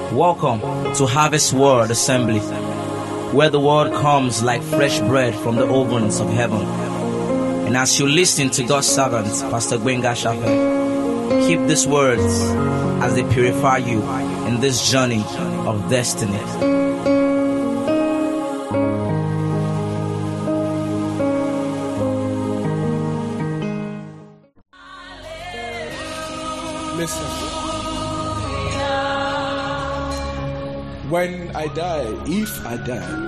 Welcome to Harvest Word Assembly, where the word comes like fresh bread from the ovens of heaven. And as you listen to God's servant, Pastor Gbenga Shafe, keep these words as they purify you in this journey of destiny. Listen. When I die, if I die,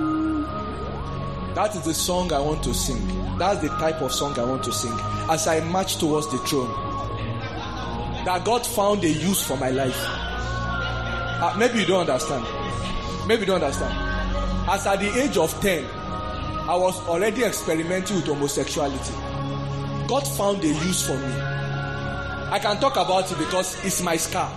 that is the song I want to sing. That's the type of song I want to sing as I march towards the throne. That God found a use for my life. Maybe you don't understand. Maybe you don't understand. As at the age of 10, I was already experimenting with homosexuality. God found a use for me. I can talk about it because it's my scar.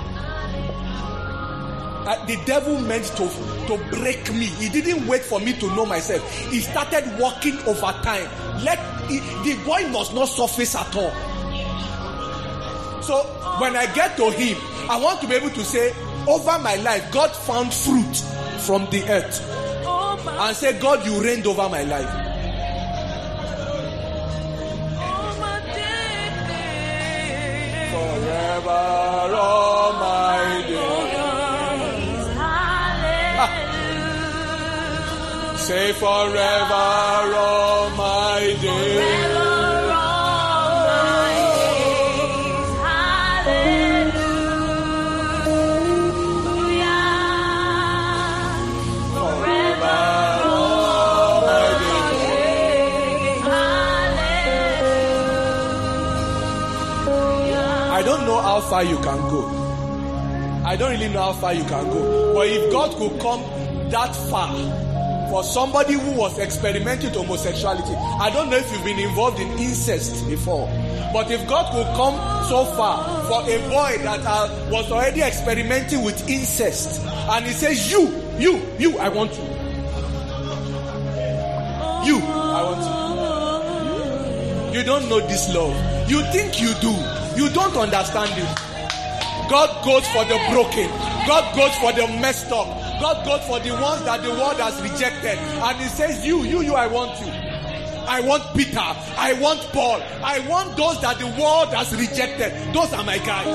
The devil meant to break me. He didn't wait for me to know myself. He started working over time. The boy must not surface at all. So when I get to him, I want to be able to say, over my life, God found fruit from the earth. And say, God, you reigned over my life. Forever, all my days. Say forever, all my days. I don't know how far you can go. I don't really know how far you can go. But if God could come that far for somebody who was experimenting with homosexuality, I don't know if you've been involved in incest before. But if God could come so far for a boy that was already experimenting with incest, and he says, you, I want you. You, I want you. You don't know this love. You think you do. You don't understand it. God goes for the broken. God goes for the messed up. God goes for the ones that the world has rejected. And he says, you, I want you. I want Peter. I want Paul. I want those that the world has rejected. Those are my guys.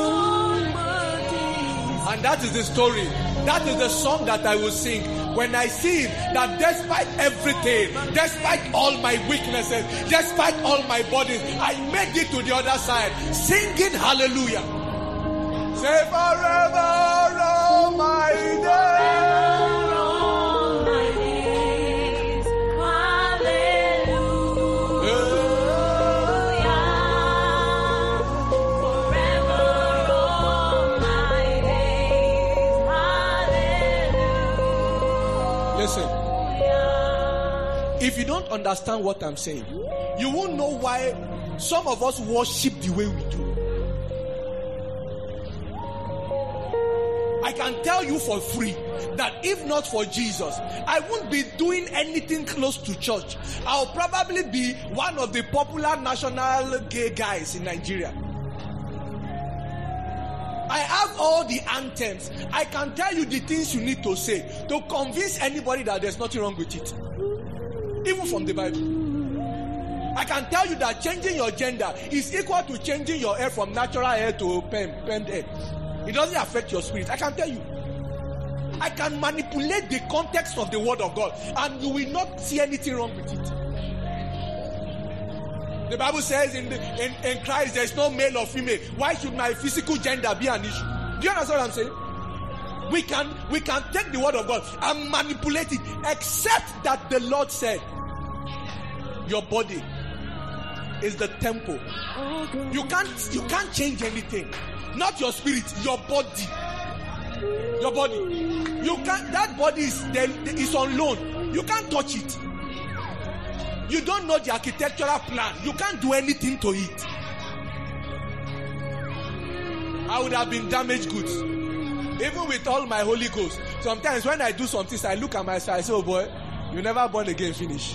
And that is the story. That is the song that I will sing when I see that despite everything, despite all my weaknesses, despite all my bodies, I made it to the other side, singing hallelujah. Say forever, all my days. Listen, if you don't understand what I'm saying, you won't know why some of us worship the way we do. I can tell you for free that if not for Jesus, I wouldn't be doing anything close to church. I'll probably be one of the popular national gay guys in Nigeria. I have all the anthems. I can tell you the things you need to say to convince anybody that there's nothing wrong with it. Even from the Bible. I can tell you that changing your gender is equal to changing your hair from natural hair to permed hair. It doesn't affect your spirit. I can tell you. I can manipulate the context of the word of God and you will not see anything wrong with it. The Bible says in Christ there is no male or female. Why should my physical gender be an issue? Do you understand what I'm saying? We can take the word of God and manipulate it, except that the Lord said, your body is the temple. You can't change anything. Not your spirit, your body. Your body. You can't. That body is on loan. You can't touch it. You don't know the architectural plan. You can't do anything to it. I would have been damaged goods. Even with all my Holy Ghost. Sometimes when I do something, I look at myself, I say, oh boy, you never born again, finish.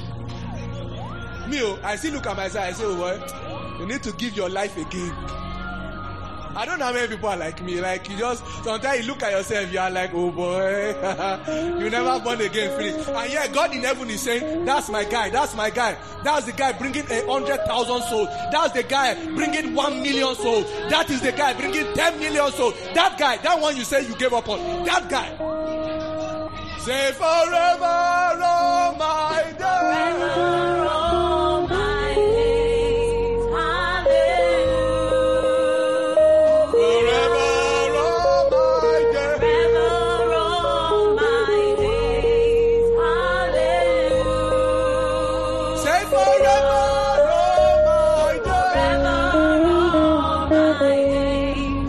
Me, I still look at myself, I say, oh boy, you need to give your life again. I don't know how many people are like me. Like, you just, sometimes you look at yourself, you are like, oh boy, you never born again, finish. And yeah, God in heaven is saying, that's my guy, that's my guy. That's the guy bringing 100,000 souls. That's the guy bringing 1 million souls. That is the guy bringing 10 million souls. That guy, that one you say you gave up on. That guy. Say forever, oh my days. Forever, all my days. Hallelujah. Forever, all my days. Forever, all my days. Hallelujah. Say forever, all my days. Forever, all my days.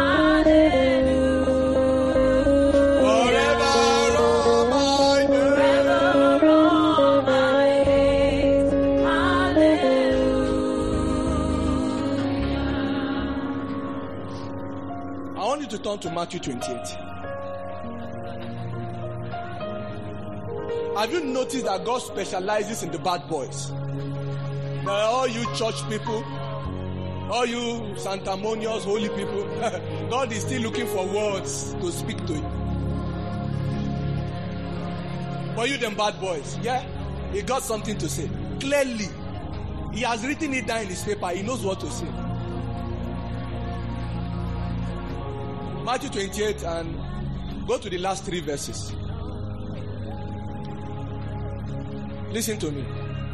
Hallelujah. Forever, all my days. Forever, all my days. Hallelujah. I want you to turn to Matthew 28. Have you noticed that God specializes in the bad boys? Now, all you church people, all you sanctimonious holy people, God is still looking for words to speak to you. For you, them bad boys, yeah? He got something to say. Clearly, he has written it down in his paper. He knows what to say. Matthew 28, and go to the last 3 verses. Listen to me.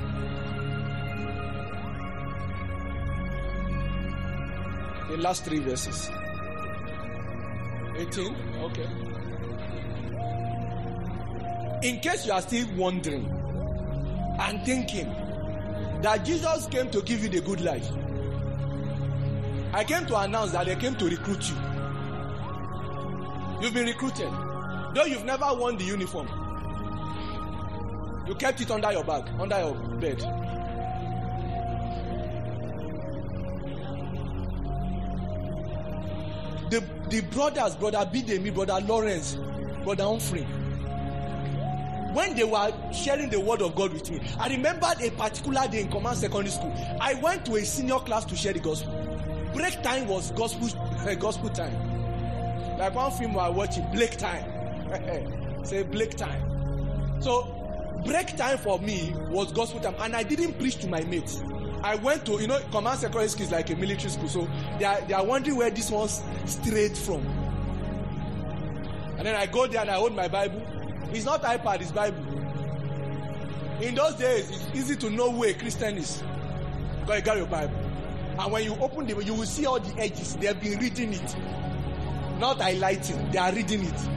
The last 3 verses. 18, okay. In case you are still wondering and thinking that Jesus came to give you the good life, I came to announce that they came to recruit you. You've been recruited. Though you've never worn the uniform, you kept it under your bag, under your bed. The brothers, Brother Bidemi, Brother Lawrence, Brother Humphrey, when they were sharing the word of God with me, I remembered a particular day in Command Secondary School. I went to a senior class to share the gospel. Break time was gospel time. Like one film I watched, Blake Time. Say Blake Time. So break time for me was gospel time, and I didn't preach to my mates. I went to, Command Secondary School is like a military school, so they are wondering where this one's strayed from. And then I go there and I hold my Bible. It's not iPad, it's Bible. In those days, it's easy to know who a Christian is, because you got your Bible. And when you open them, you will see all the edges. They have been reading it, not highlighting. They are reading it.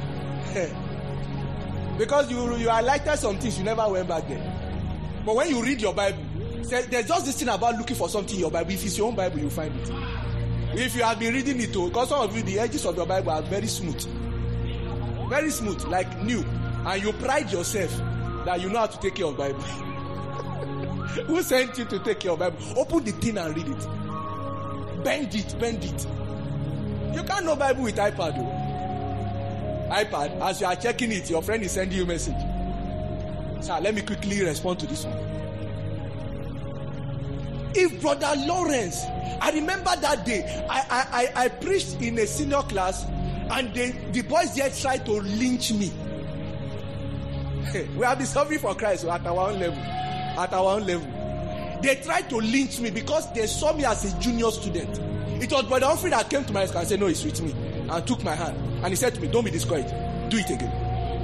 Because you highlighted some things, you never went back there. But when you read your Bible, there's just this thing about looking for something in your Bible. If it's your own Bible, you'll find it. If you have been reading it too, because some of you, the edges of your Bible are very smooth. Very smooth, like new. And you pride yourself that you know how to take care of Bible. Who sent you to take care of Bible? Open the thing and read it. Bend it. You can't know Bible with iPad though. iPad, as you are checking it, your friend is sending you a message. Sir, let me quickly respond to this one. If Brother Lawrence, I remember that day, I preached in a senior class, and the boys there tried to lynch me. We have been suffering for Christ at our own level. They tried to lynch me because they saw me as a junior student. It was Brother Humphrey that came to my school and said, no, it's with me, and took my hand. And he said to me, don't be discouraged. Do it again.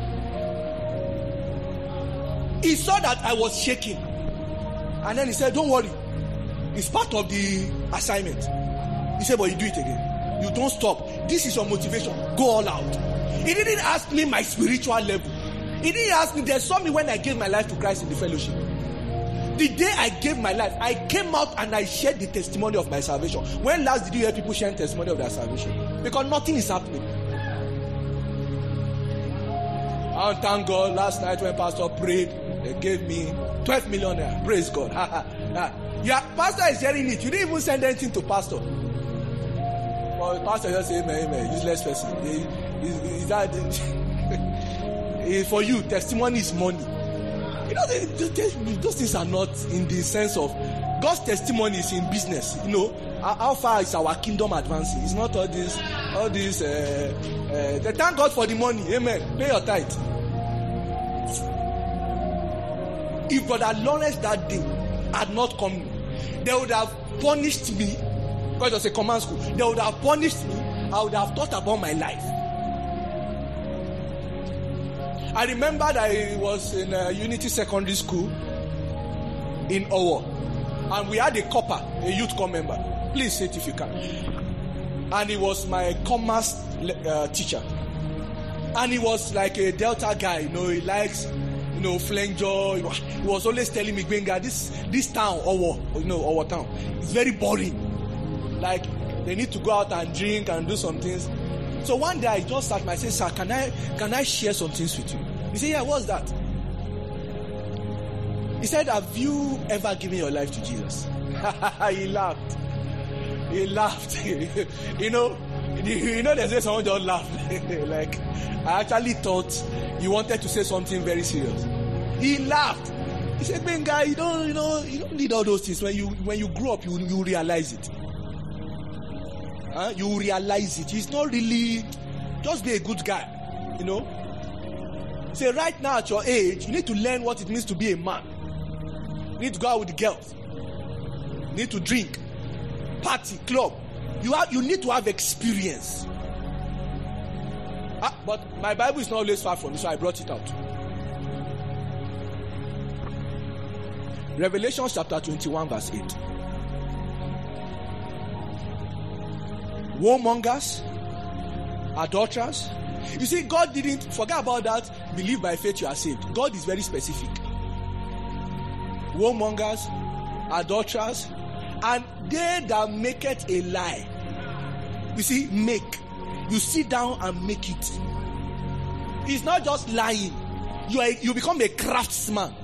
He saw that I was shaking. And then he said, don't worry. It's part of the assignment. He said, but you do it again. You don't stop. This is your motivation. Go all out. He didn't ask me my spiritual level. He didn't ask me. They saw me when I gave my life to Christ in the fellowship. The day I gave my life, I came out and I shared the testimony of my salvation. When last did you hear people sharing testimony of their salvation? Because nothing is happening. I thank God last night when Pastor prayed, they gave me 12 million naira. Praise God. Yeah, Pastor is hearing it. You didn't even send anything to Pastor. Well, Pastor just say, amen, useless person. Is that for you, testimony is money. Those things are not in the sense of God's testimony is in business. You know, how far is our kingdom advancing? It's not all this. They thank God for the money. Amen. Pay your tithe. If Brother Lawrence that day had not come, they would have punished me, because it was a command school. They would have punished me. I would have thought about my life. I remember that I was in Unity Secondary School in Owo, and we had a copper, a youth corps member. Please say it if you can. And he was my commerce teacher, and he was like a Delta guy. You know, he likes, you know, flanger. He was always telling me, Gbenga, this town, Owo, you know, Owo town, it's very boring. Like, they need to go out and drink and do some things. So one day I just sat and I said, sir, can I share some things with you? He said, yeah, what's that? He said, have you ever given your life to Jesus? He laughed. He laughed. you know, they say someone just laughed. Like, I actually thought you wanted to say something very serious. He laughed. He said, Gbenga, you don't need all those things. When you grow up, you realize it. You realize it. It's not really, just be a good guy, you know. Say right now at your age, you need to learn what it means to be a man. You need to go out with the girls. You need to drink, party, club. You need to have experience. But my Bible is not always far from me, so I brought it out. Revelation chapter 21 verse 8. Warmongers, adulterers. You see, God didn't forget about that. Believe by faith you are saved. God is very specific. Warmongers, adulterers, and they that make it a lie. You see, make. You sit down and make it. It's not just lying. You become a craftsman.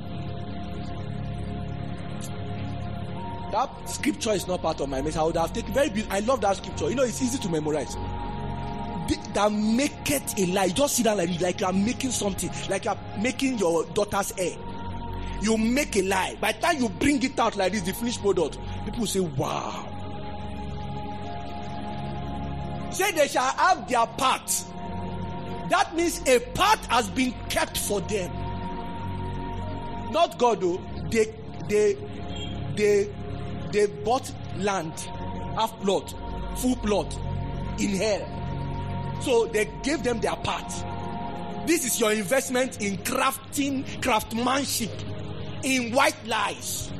That scripture is not part of my message. I would have taken I love that scripture. You know, it's easy to memorize. That make it a lie. You just sit down like you are making something, like you are making your daughter's hair. You make a lie. By the time you bring it out like this, the finished product, people say, wow. Say they shall have their part. That means a part has been kept for them. Not God, though. They bought land, half plot, full plot, in hell. So they gave them their part. This is your investment in craftsmanship, in white lies.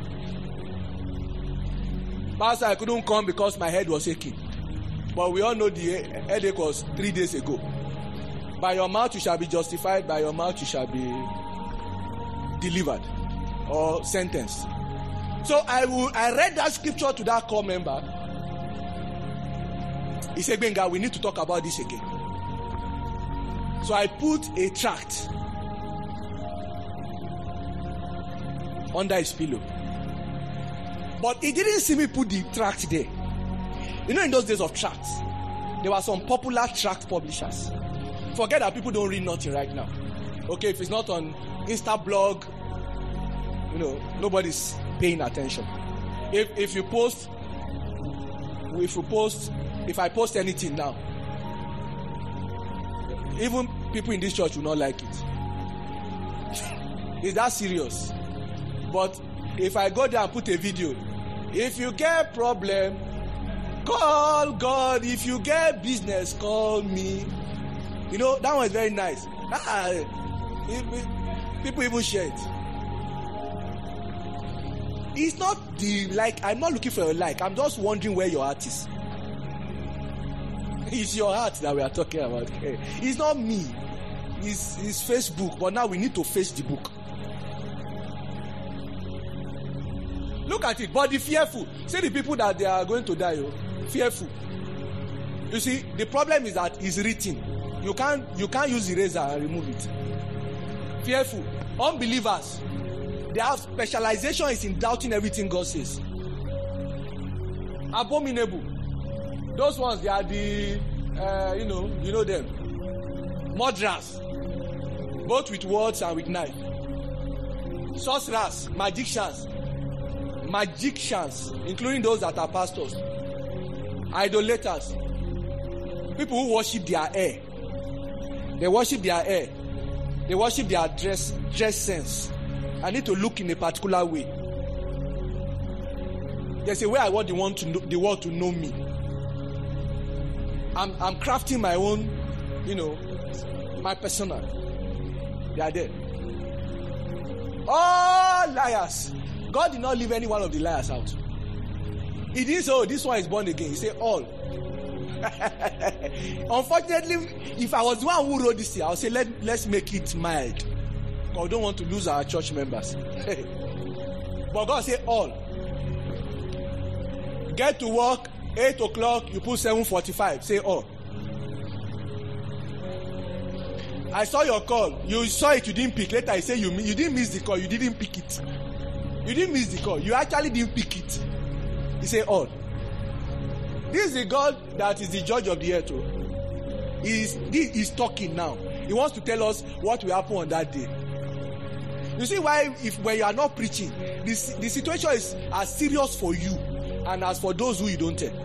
Pastor, I couldn't come because my head was aching. But we all know the headache was 3 days ago. By your mouth you shall be justified, by your mouth you shall be delivered or sentenced. So I read that scripture to that core member. He said, Gbenga, we need to talk about this again. So I put a tract under his pillow. But he didn't see me put the tract there. You know, in those days of tracts, there were some popular tract publishers. Forget that people don't read nothing right now. Okay, if it's not on Insta blog, you know, nobody's paying attention. If I post anything now, even people in this church will not like it. It's that serious. But if I go there and put a video, if you get problem, call God. If you get business, call me. You know, that one is very nice. People even share it. It's not I'm not looking for your like. I'm just wondering where your heart is. It's your heart that we are talking about. It's not me. It's Facebook. But now we need to face the book. Look at it. But the fearful. See the people that they are going to die. Fearful. You see, the problem is that it's written. You can't use eraser and remove it. Fearful. Unbelievers. Their specialization is in doubting everything God says. Abominable. Those ones, they are the, you know them. Murderers. Both with words and with knife. Sorcerers, magicians. magicians, including those that are pastors, idolaters, people who worship their hair. They worship their hair. They worship their dress sense. I need to look in a particular way. There's a way I want the world to know me. I'm crafting my own, my persona. They are there. All liars. God did not leave any one of the liars out. He didn't say, oh, this one is born again. He said all. Unfortunately, if I was the one who wrote this here, I would say let's make it mild. Because we don't want to lose our church members. But God said all. Get to work 8 o'clock, you put 7:45. Say all. I saw your call. You saw it, you didn't pick. Later I say you didn't miss the call. You didn't pick it. You didn't miss the call. You actually didn't pick it. He said all. This is the God that is the judge of the earth. He's talking now. He wants to tell us what will happen on that day. You see why when you are not preaching, the situation is as serious for you and as for those who you don't tell.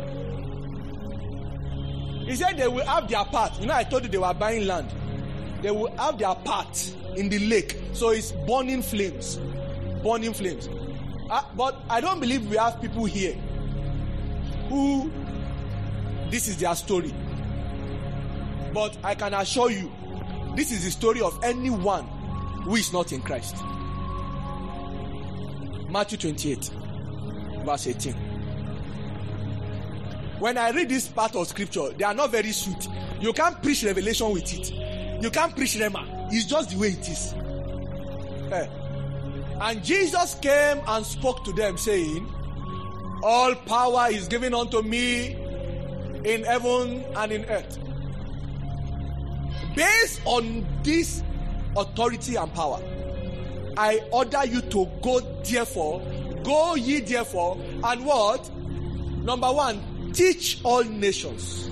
He said they will have their part. I told you they were buying land. They will have their part in the lake. So it's burning flames. Burning flames. But I don't believe we have people here who this is their story. But I can assure you, this is the story of anyone who is not in Christ. Matthew 28, verse 18. When I read this part of scripture, they are not very sweet. You can't preach revelation with it. You can't preach rema. It's just the way it is. And Jesus came and spoke to them, saying, all power is given unto me in heaven and in earth. Based on this authority and power, I order you to go ye therefore, and what? Number 1, teach all nations.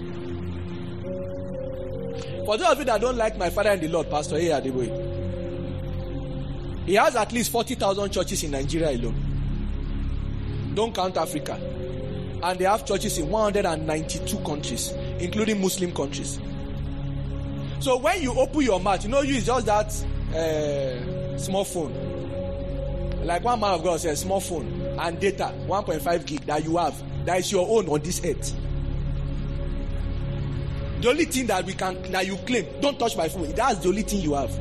For those of you that don't like my father in the Lord, Pastor A. Adeboye, he has at least 40,000 churches in Nigeria alone. Don't count Africa. And they have churches in 192 countries, including Muslim countries. So when you open your mouth, it's just that small phone. Like one man of God said, small phone and data, 1.5 gig that you have, that is your own on this earth. The only thing that you claim, don't touch my phone, that's the only thing you have.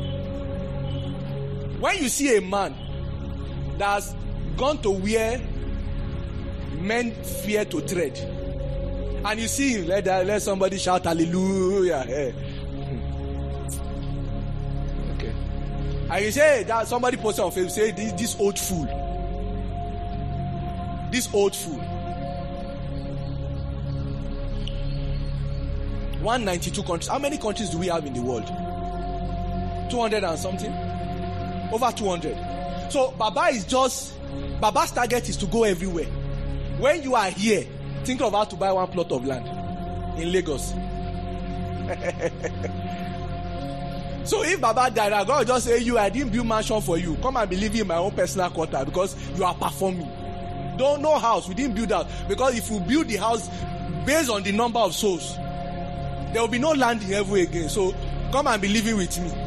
When you see a man that's gone to where men fear to tread, and you see him, let somebody shout hallelujah. Okay. And you say that somebody posted on Facebook, say this old fool. This old fool. 192 countries. How many countries do we have in the world? 200 and something? Over 200. So Baba's target is to go everywhere. When you are here, think of how to buy one plot of land in Lagos. So if Baba died, God will just say, I didn't build mansion for you. Come and be living in my own personal quarter because you are performing. Don't know house. We didn't build that. Because if you build the house based on the number of souls, there will be no land in heaven again. So come and be living with me.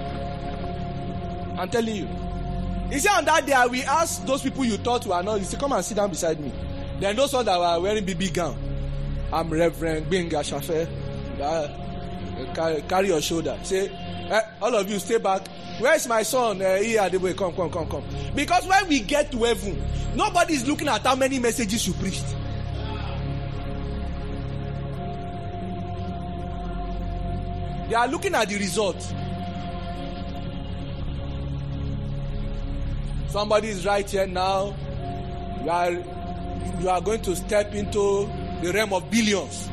I'm telling you. You see, on that day, I will ask those people you thought were not, you say, come and sit down beside me. Then those ones that were wearing BB gown, I'm Reverend Gbenga Shafe. Carry your shoulder. Say, all of you stay back. Where's my son? Here, the way. Come. Because when we get to heaven, nobody is looking at how many messages you preached. They are looking at the results. Somebody is right here now. You are going to step into the realm of billions.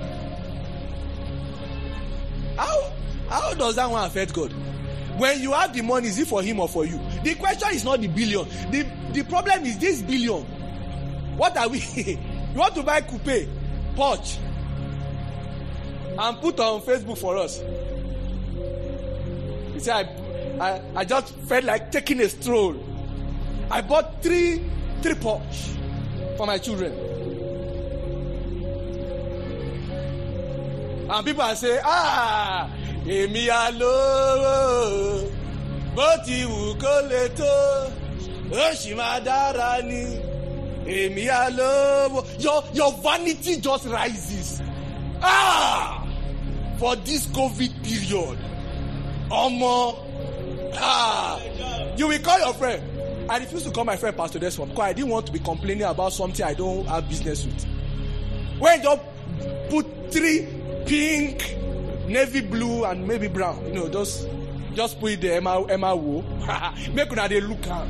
How does that one affect God? When you have the money, is it for him or for you? The question is not the billion. The problem is this billion. What are we? You want to buy coupe, Porsche, and put on Facebook for us. You see, I just felt like taking a stroll. I bought three 3 Porsche for my children. And people are saying, èmi alówó, bó ti wù kó lè tó, ó sì máa dára ni. Èmi alówó. Your vanity just rises. For this COVID period. You will call your friend. I refuse to call my friend Pastor Desmond because I didn't want to be complaining about something I don't have business with. When you put 3 pink, navy blue, and maybe brown, just put it there, Emma Wo. Make una dey look am.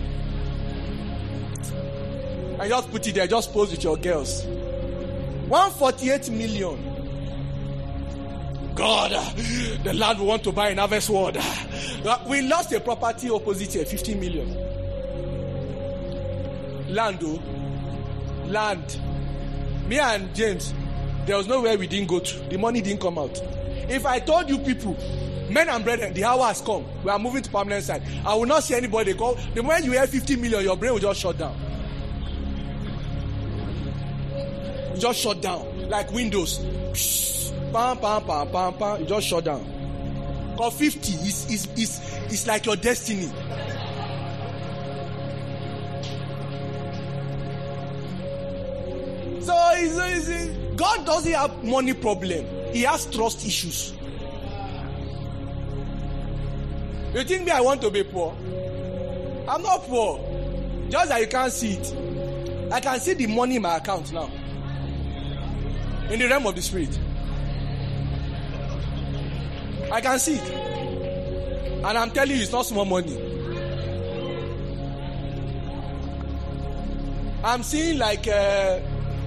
And just put it there, just pose with your girls. 148 million. God, the land we want to buy in Harvest World. We lost a property opposite here, 50 million. Land. Me and James, there was nowhere we didn't go to. The money didn't come out. If I told you people, men and brethren, the hour has come. We are moving to permanent side. I will not see anybody call. The moment you hear 50 million, your brain will just shut down. Just shut down. Like Windows. Pam, pam, pam, pam, pam. You just shut down. Because 50 is like your destiny. So God doesn't have money problem. He has trust issues. You think me I want to be poor? I'm not poor. Just that you can't see it. I can see the money in my account now. In the realm of the spirit. I can see it. And I'm telling you, it's not small money. I'm seeing like 10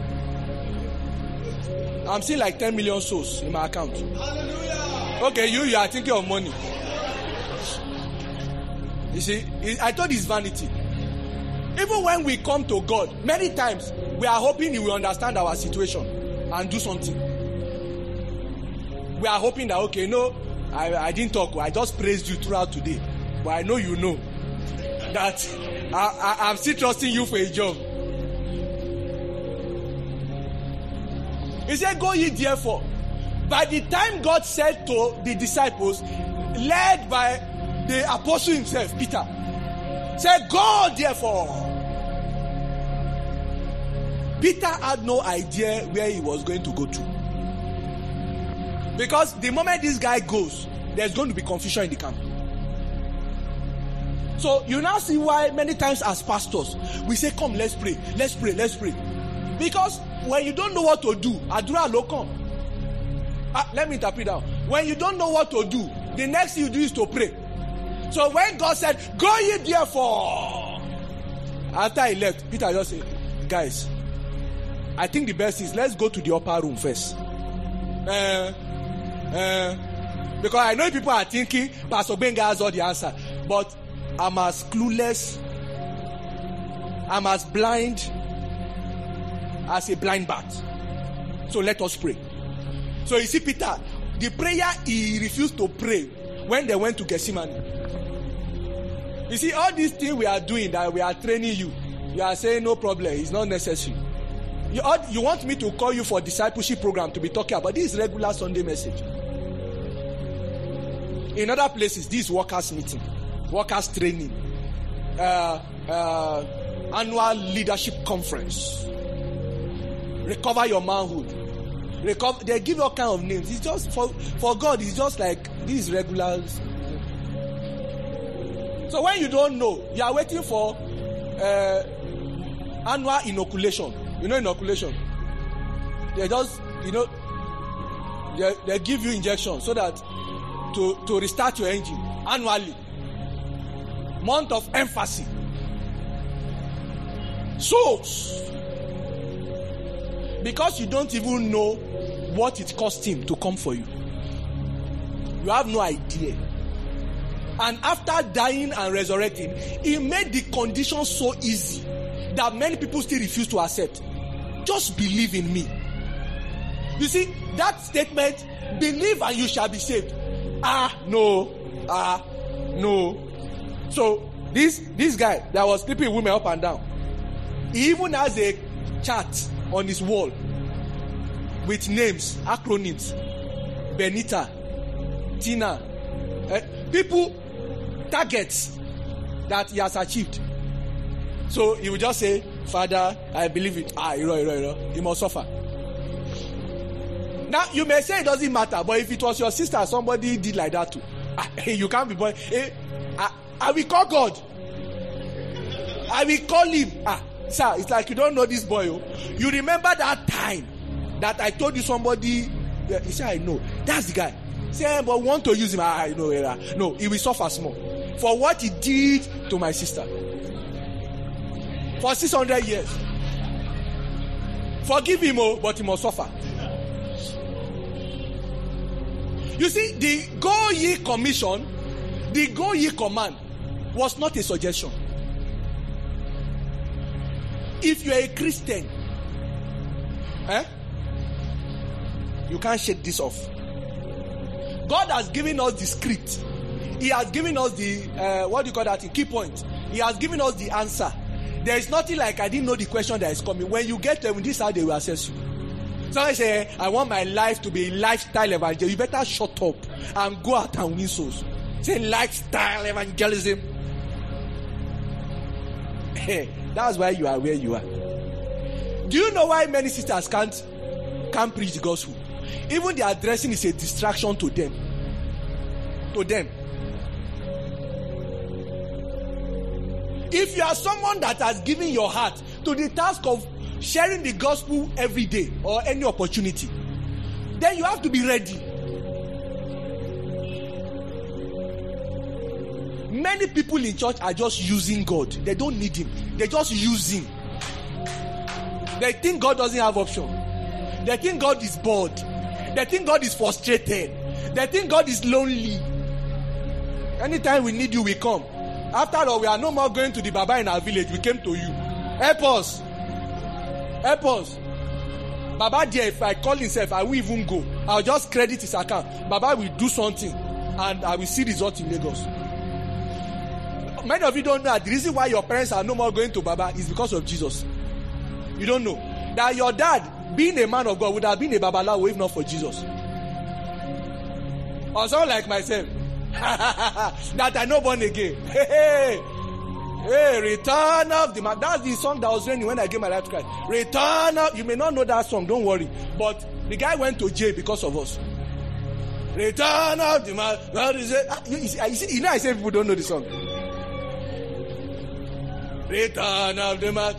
million souls in my account. Hallelujah. Okay, you are thinking of money. You see, I thought it's vanity. Even when we come to God, many times we are hoping He will understand our situation and do something. We are hoping that, okay, no, I didn't talk. I just praised you throughout today. But I know you know that I'm still trusting you for a job. He said, go ye therefore. By the time God said to the disciples, led by the apostle himself, Peter, said, go therefore. Peter had no idea where he was going to go to. Because the moment this guy goes, there's going to be confusion in the camp. So you now see why many times as pastors, we say, come, let's pray, let's pray, let's pray. Because when you don't know what to do, Adura lo come. Let me interpret that. When you don't know what to do, the next thing you do is to pray. So when God said, go ye therefore, after he left, Peter just said, guys, I think the best is let's go to the upper room first. Because I know people are thinking Pastor Benga has all the answer, but I'm as clueless, I'm as blind as a blind bat. So let us pray. So you see Peter, the prayer he refused to pray when they went to Gethsemane. You see all these things we are doing, that we are training you, you are saying no problem, it's not necessary. You want me to call you for discipleship program to be talking about this regular Sunday message. In other places, this workers meeting, workers training, annual leadership conference, recover your manhood, they give all kind of names. It's just for God, it's just like these regular. So when you don't know, you are waiting for annual inoculation. You know inoculation? They just, they give you injection so that to restart your engine annually. Month of emphasis. Souls. Because you don't even know what it cost him to come for you. You have no idea. And after dying and resurrecting, he made the condition so easy that many people still refuse to accept. Just believe in me. You see, that statement, believe and you shall be saved. No. So, this guy that was sleeping women up and down, He even has a chart on his wall with names, acronyms. Benita, Tina, people, targets that he has achieved. So he will just say, Father, I believe it. He must suffer. Now, you may say it doesn't matter, but if it was your sister, somebody did like that too. You can't be born. I will call God. I will call him. Sir, it's like you don't know this boy. Oh. You remember that time that I told you somebody, he said, I know. That's the guy. Say, but want to use him. I know. No, he will suffer small. For what he did to my sister. For 600 years. Forgive him, but he must suffer. You see, the Go Ye commission, the Go Ye command was not a suggestion. If you are a Christian, you can't shake this off. God has given us the script. He has given us the, key point. He has given us the answer. There is nothing like I didn't know the question that is coming. When you get them, this is how they will assess you. Somebody say, I want my life to be a lifestyle evangelism. You better shut up and go out and win souls. Say lifestyle evangelism. Hey, that's why you are where you are. Do you know why many sisters can't preach the gospel? Even their dressing is a distraction to them. To them. If you are someone that has given your heart to the task of sharing the gospel every day or any opportunity, then you have to be ready. Many people in church are just using God. They don't need him. They just use him. They think God doesn't have option. They think God is bored. They think God is frustrated. They think God is lonely. Anytime we need you, we come. After all, we are no more going to the Baba in our village. We came to you. Help us. Help us. Baba there, if I call himself, I will even go. I'll just credit his account. Baba will do something and I will see results in Lagos. Many of you don't know that the reason why your parents are no more going to Baba is because of Jesus. You don't know that your dad, being a man of God, would have been a Babalawo if not for Jesus. Or someone like myself, that I know born again. Hey, return of the man. That's the song that was raining when I gave my life to Christ. Return of. You may not know that song, don't worry. But the guy went to jail because of us. Return of the man. What is it? You know, I say people don't know the song. Return of the man.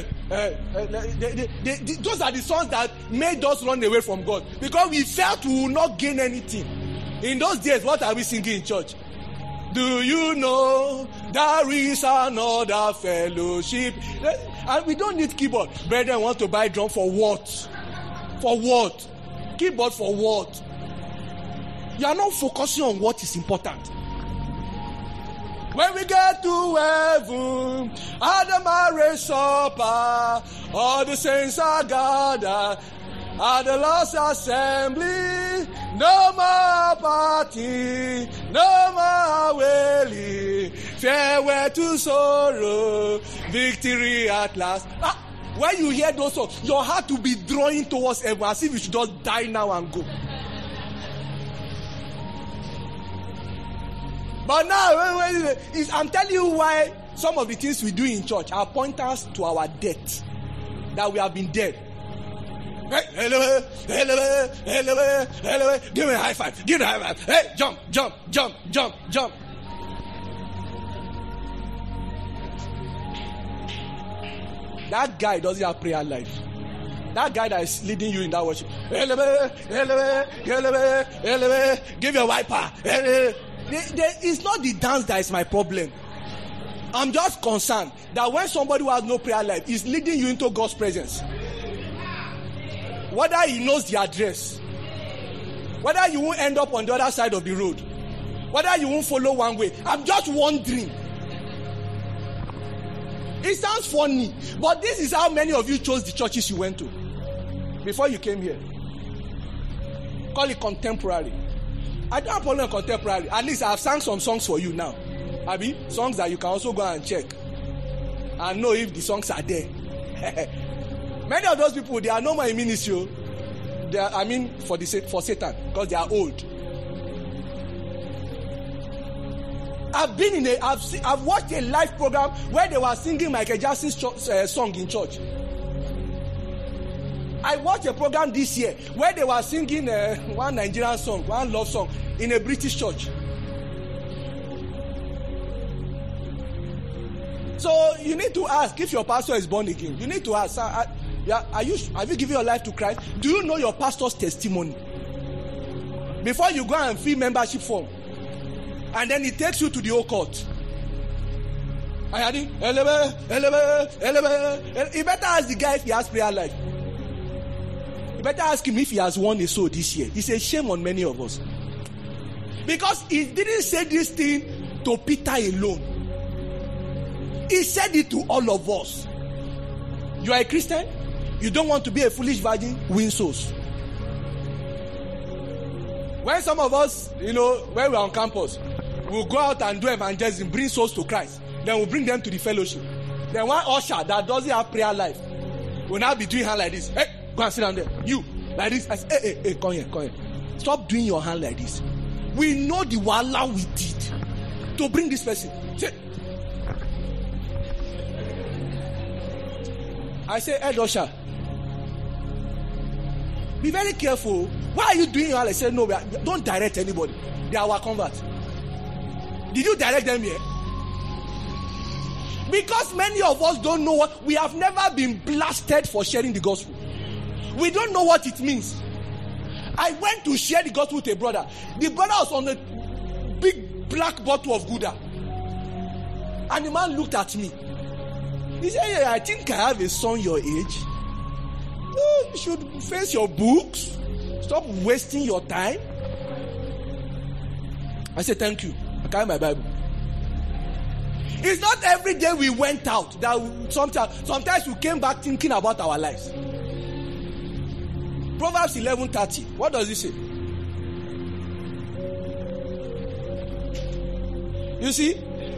Those are the songs that made us run away from God. Because we felt we would not gain anything. In those days, what are we singing in church? Do you know there is another fellowship? And we don't need keyboard. Brethren want to buy drum for what? For what? Keyboard for what? You are not focusing on what is important. When we get to heaven, at the marriage supper, all the saints are gathered at the Lord's assembly. No more party, no more wailing. Farewell to sorrow, victory at last. When you hear those songs, your heart will be drawing towards heaven as if you should just die now and go. But now, I'm telling you why some of the things we do in church are pointers to our death. That we have been dead. Hey, give me a high five. Give me a high five. Hey, jump. That guy doesn't have prayer life. That guy that is leading you in that worship. Give your wiper. It's not the dance that is my problem. I'm just concerned that when somebody who has no prayer life is leading you into God's presence, whether he knows the address, whether you won't end up on the other side of the road, whether you won't follow one way, I'm just wondering. It sounds funny, but this is how many of you chose the churches you went to before you came here. Call it contemporary. I don't have a problem with contemporary. At least I have sang some songs for you now. Abi, songs that you can also go and check and know if the songs are there. Many of those people, they are no more in ministry. They are, for Satan, because they are old. I've watched a live program where they were singing Michael Jackson's song in church. I watched a program this year where they were singing one Nigerian song, one love song in a British church. So you need to ask if your pastor is born again. You need to ask, have you given your life to Christ? Do you know your pastor's testimony? Before you go and fill membership form, and then he takes you to the occult. You better ask the guy if he has prayer life. You better ask him if he has won a soul this year. It's a shame on many of us. Because he didn't say this thing to Peter alone. He said it to all of us. You are a Christian? You don't want to be a foolish virgin? Win souls. When some of us, when we're on campus, we'll go out and do evangelism, bring souls to Christ. Then we'll bring them to the fellowship. Then one usher that doesn't have prayer life will now be doing hand like this. Hey, go and sit down there. You, like this. I say, hey, come here. Stop doing your hand like this. We know the wala we did to bring this person. Say, I say, hey, usher, be very careful. Why are you doing your hand? I say, no, don't direct anybody. They are our converts. Did you direct them here? Because many of us don't know what, we have never been blasted for sharing the gospel. We don't know what it means. I went to share the gospel with a brother. The brother was on a big black bottle of Gouda. And the man looked at me. He said, hey, I think I have a son your age. You should face your books. Stop wasting your time. I said, thank you. I carry my Bible. It's not every day we went out that sometimes we came back thinking about our lives. Proverbs 11:30. What does it say? You see?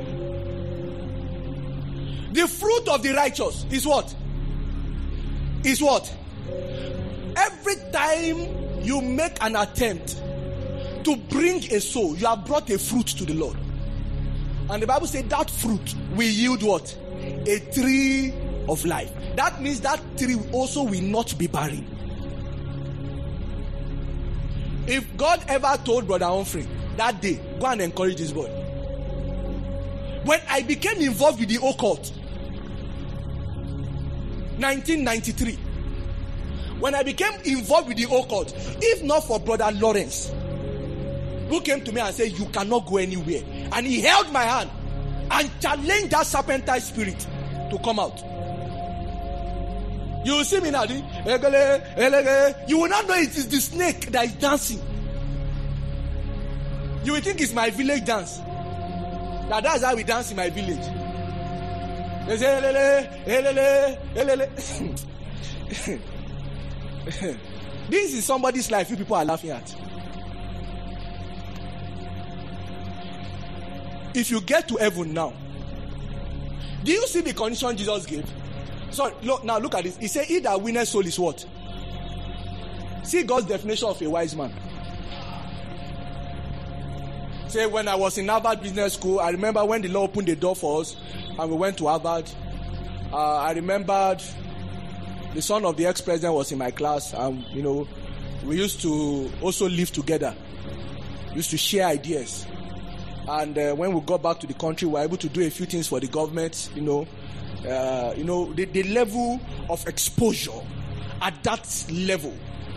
The fruit of the righteous is what? Is what? Every time you make an attempt to bring a soul, you have brought a fruit to the Lord. And the Bible says that fruit will yield what? A tree of life. That means that tree also will not be barren. If God ever told Brother Humphrey that day, go and encourage this boy. When I became involved with the occult, 1993, when I became involved with the occult, if not for Brother Lawrence, who came to me and said, you cannot go anywhere. And he held my hand and challenged that serpentine spirit to come out. You will see me now. You will not know it is the snake that is dancing. You will think it's my village dance. That's how we dance in my village. They say, this is somebody's life you people are laughing at. If you get to heaven now, do you see the condition Jesus gave? So now look at this. He said, he that winneth soul is what? See God's definition of a wise man. Say, when I was in Harvard Business School, I remember when the Lord opened the door for us and we went to Harvard. I remembered the son of the ex-president was in my class, and we used to also live together. We used to share ideas. And when we got back to the country, we were able to do a few things for the government. The level of exposure at that level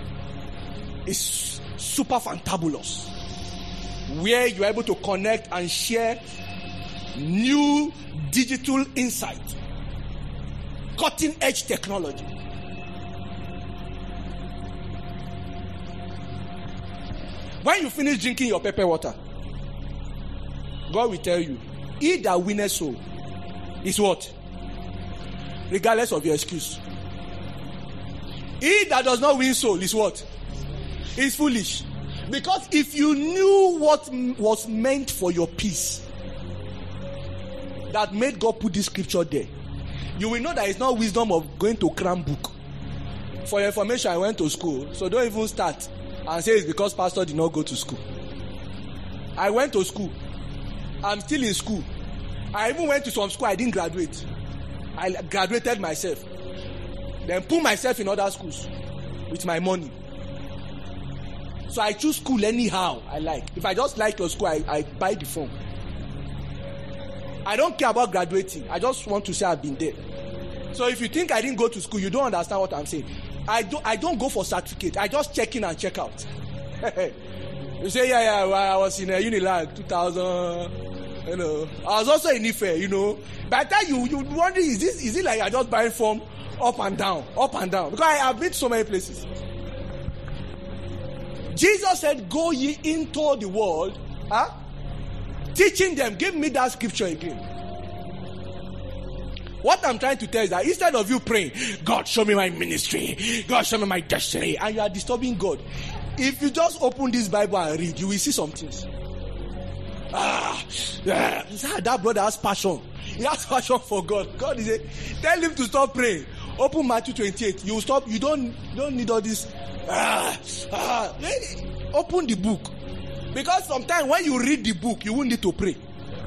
is super fantabulous. Where you're able to connect and share new digital insight, cutting edge technology. When you finish drinking your pepper water, God will tell you, he that winneth soul is what? Regardless of your excuse. He that does not win soul is what? Is foolish. Because if you knew what was meant for your peace, that made God put this scripture there, you will know that it's not wisdom of going to cram book. For your information, I went to school, so don't even start and say it's because pastor did not go to school. I went to school. I'm still in school. I even went to some school, I didn't graduate. I graduated myself. Then put myself in other schools with my money. So I choose school anyhow I like. If I just like your school, I buy the form. I don't care about graduating. I just want to say I've been there. So if you think I didn't go to school, you don't understand what I'm saying. I don't go for certificate. I just check in and check out. You say, well, I was in Unilag 2000, you know. I was also in Ife, By the time you wonder, is it like I just buying form up and down? Because I have been to so many places. Jesus said, go ye into the world, teaching them. Give me that scripture again. What I'm trying to tell you is that instead of you praying, God, show me my ministry, God, show me my destiny, and you are disturbing God, if you just open this Bible and read, you will see some things. That brother has passion. He has passion for God. God is tell him to stop praying. Open Matthew 28. You stop. You don't need all this. Open the book, because sometimes when you read the book, you won't need to pray.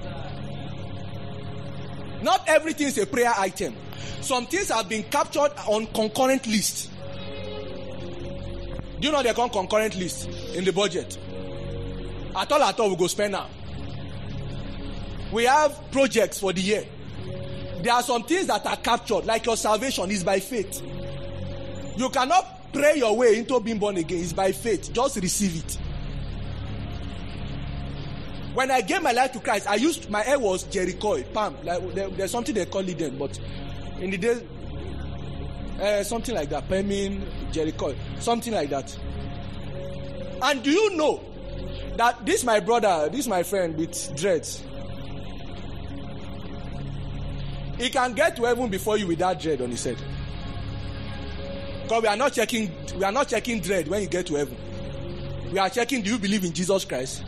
Not everything is a prayer item. Some things have been captured on concurrent list. Do you know they call concurrent list in the budget? At all we go spend now. We have projects for the year. There are some things that are captured, like your salvation is by faith. You cannot pray your way into being born again. It's by faith. Just receive it. When I gave my life to Christ, my hair was Jericho, palm. Like there's something they call it then, but in the days, something like that, Pemin, Jericho, something like that. And do you know that this my brother, this my friend with dreads, he can get to heaven before you with that dread on his head. Because we are not checking dread when you get to heaven. We are checking, do you believe in Jesus Christ?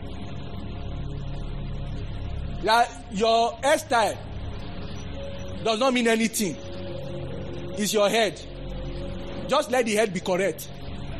Your hairstyle does not mean anything. It's your head. Just let the head be correct.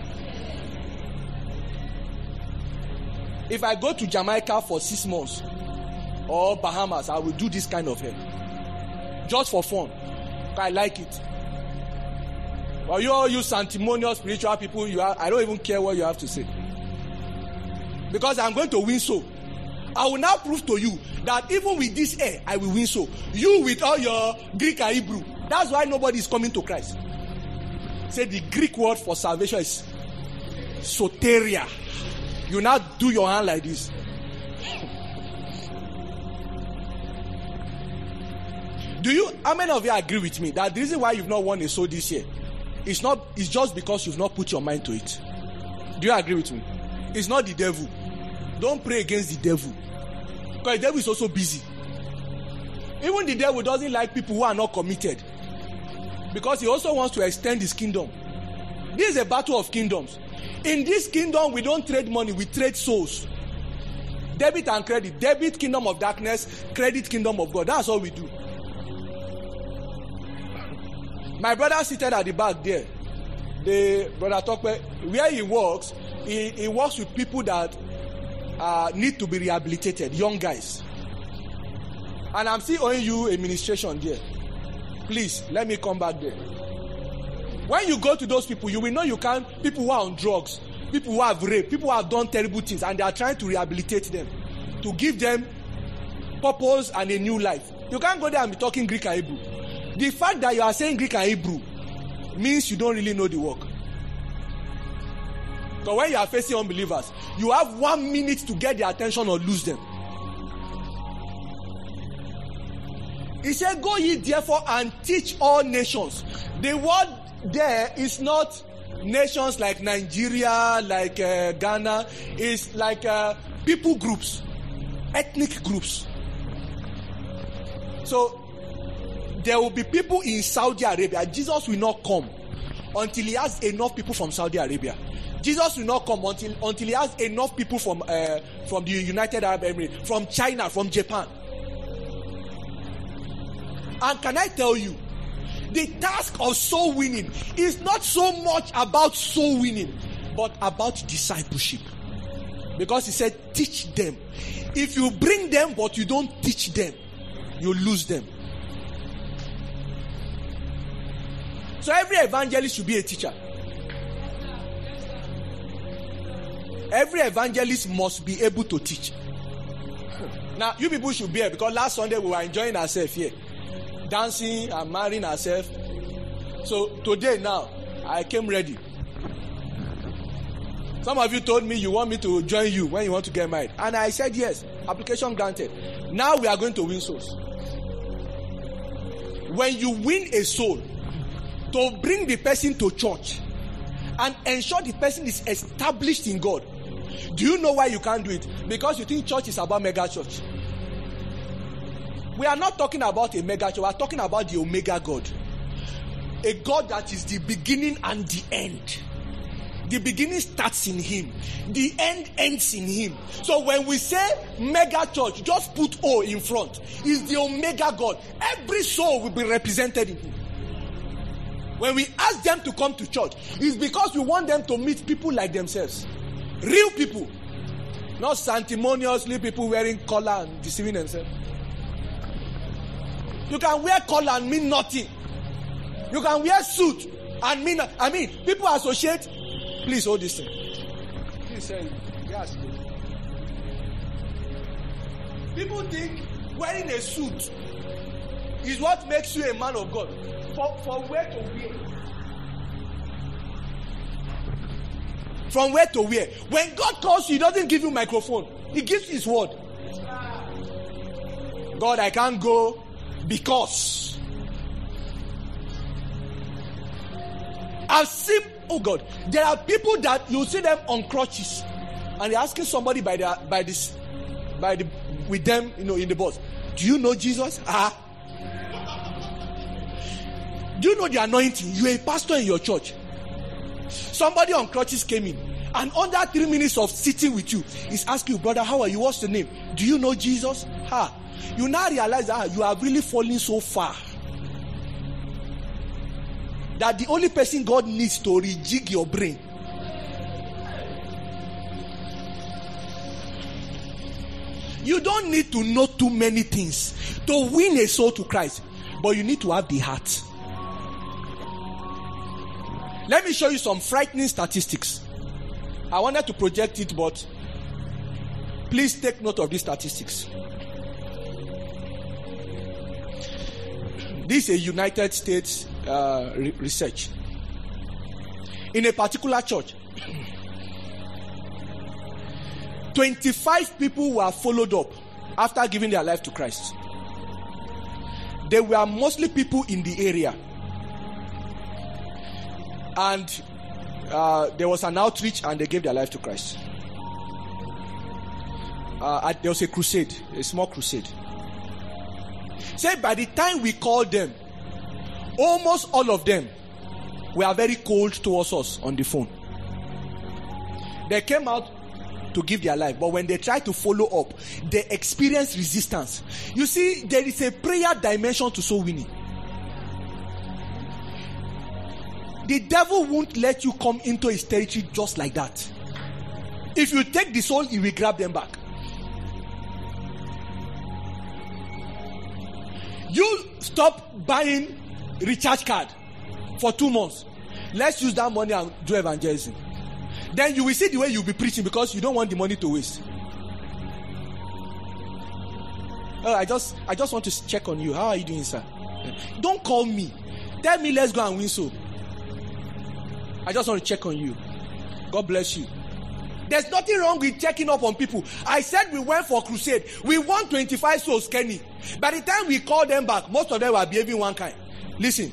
If I go to Jamaica for 6 months or Bahamas, I will do this kind of hair. Just for fun. I like it. But you all you sanctimonious spiritual people, I don't even care what you have to say. Because I'm going to win so. I will now prove to you that even with this hair, I will win so. You with all your Greek and Hebrew. That's why nobody is coming to Christ. Say the Greek word for salvation is soteria. You now do your hand like this. How many of you agree with me that the reason why you've not won a soul this year, it's just because you've not put your mind to it? Do you agree with me? It's not the devil. Don't pray against the devil. Because the devil is also busy. Even the devil doesn't like people who are not committed. Because he also wants to extend his kingdom. This is a battle of kingdoms. In this kingdom, we don't trade money, we trade souls. Debit and credit. Debit, kingdom of darkness. Credit, kingdom of God. That's all we do. My brother seated at the back there. The brother Tokwe, where he works, he works with people that need to be rehabilitated, young guys. And I'm still owing you a ministration there. Please, let me come back there. When you go to those people, you will know you can't, people who are on drugs, people who have raped, people who have done terrible things, and they are trying to rehabilitate them, to give them purpose and a new life. You can't go there and be talking Greek and Hebrew. The fact that you are saying Greek and Hebrew means you don't really know the work. Because when you are facing unbelievers, you have 1 minute to get their attention or lose them. He said, go ye therefore and teach all nations. The word there is not nations like Nigeria, like Ghana. It's like people groups, ethnic groups. So there will be people in Saudi Arabia. Jesus will not come until he has enough people from Saudi Arabia. Jesus will not come until he has enough people from the United Arab Emirates, from China, from Japan. And can I tell you, the task of soul winning is not so much about soul winning, but about discipleship. Because he said, teach them. If you bring them but you don't teach them, you lose them. So every evangelist should be a teacher. Every evangelist must be able to teach. Now, you people should be here, because last Sunday we were enjoying ourselves here, dancing and marrying ourselves. So today now, I came ready. Some of you told me you want me to join you when you want to get married. And I said yes, application granted. Now we are going to win souls. When you win a soul, to bring the person to church and ensure the person is established in God. Do you know why you can't do it? Because you think church is about mega church. We are not talking about a mega church. We are talking about the Omega God. A God that is the beginning and the end. The beginning starts in him. The end ends in him. So when we say mega church, just put O in front. It's the Omega God. Every soul will be represented in him. When we ask them to come to church, it's because we want them to meet people like themselves. Real people. Not sanctimoniously people wearing collar and deceiving themselves. You can wear collar and mean nothing. You can wear suit and mean, people associate. Please hold this thing. Please say it. Yes. People think wearing a suit is what makes you a man of God. For where to wear? From where to where? When God calls you, he doesn't give you microphone. He gives his word. God, I can't go because I've seen, oh God, there are people that you see them on crutches and they're asking somebody with them, in the bus, do you know Jesus? Do you know the anointing? You're a pastor in your church. Somebody on crutches came in, and under 3 minutes of sitting with you, he's asking you, brother, how are you? What's the name? Do you know Jesus? You now realize that you are really falling so far that the only person God needs to rejig your brain. You don't need to know too many things to win a soul to Christ, but you need to have the heart. Let me show you some frightening statistics. I wanted to project it, but please take note of these statistics. This is a United States research. In a particular church, 25 people were followed up after giving their life to Christ. They were mostly people in the area. And there was an outreach and they gave their life to Christ. There was a crusade, a small crusade. Say by the time we called them, almost all of them were very cold towards us on the phone. They came out to give their life, but when they tried to follow up, they experienced resistance. You see, there is a prayer dimension to soul winning. The devil won't let you come into his territory just like that. If you take the soul, he will grab them back. You stop buying recharge card for 2 months. Let's use that money and do evangelism. Then you will see the way you'll be preaching because you don't want the money to waste. Oh, I just want to check on you. How are you doing, sir? Don't call me. Tell me let's go and win soul. I just want to check on you. God bless you. There's nothing wrong with checking up on people. I said we went for crusade. We won 25 souls, Kenny. By the time we called them back, most of them were behaving one kind. Listen.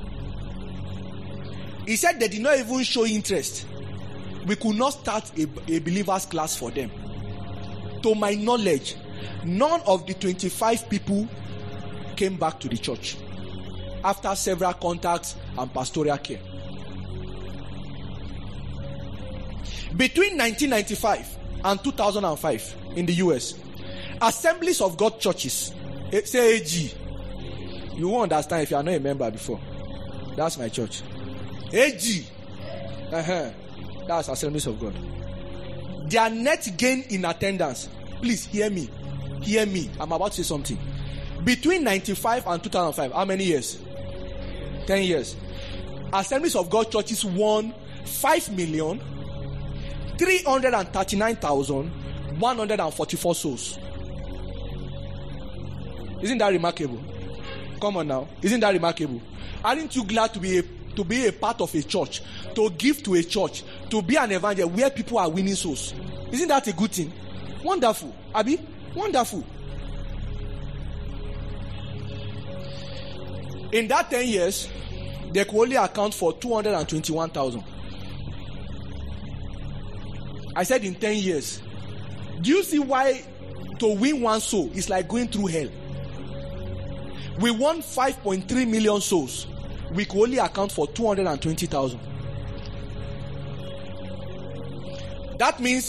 He said they did not even show interest. We could not start a believers class for them. To my knowledge, none of the 25 people came back to the church after several contacts and pastoral care. Between 1995 and 2005 in the US, Assemblies of God churches, say AG, You won't understand if you are not a member before. That's my church. AG. That's Assemblies of God. Their net gain in attendance. Please hear me. Hear me. I'm about to say something. Between 95 and 2005, how many years? 10 years. Assemblies of God churches won 5,339,144 souls. Isn't that remarkable? Come on now. Isn't that remarkable? Aren't you glad to be a part of a church, to give to a church, to be an evangelist where people are winning souls? Isn't that a good thing? Wonderful. Abi? Wonderful. In that 10 years, they could only account for 221,000. I said in 10 years. Do you see why to win one soul is like going through hell? We won 5.3 million souls. We could only account for 220,000. That means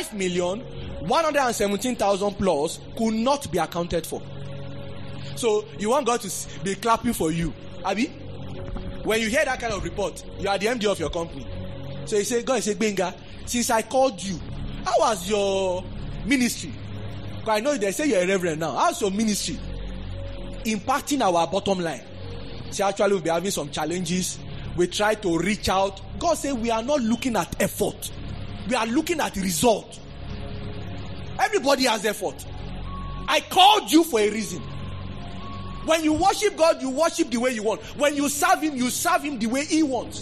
5,117,000 plus could not be accounted for. So you want God to be clapping for you, Abi? When you hear that kind of report, you are the MD of your company. So you say, God, you say, Benga, since I called you, how was your ministry? Because I know they say you're a reverend now. How's your ministry impacting our bottom line? See, actually, we'll be having some challenges. We try to reach out. God said we are not looking at effort. We are looking at result. Everybody has effort. I called you for a reason. When you worship God, you worship the way you want. When you serve Him the way He wants.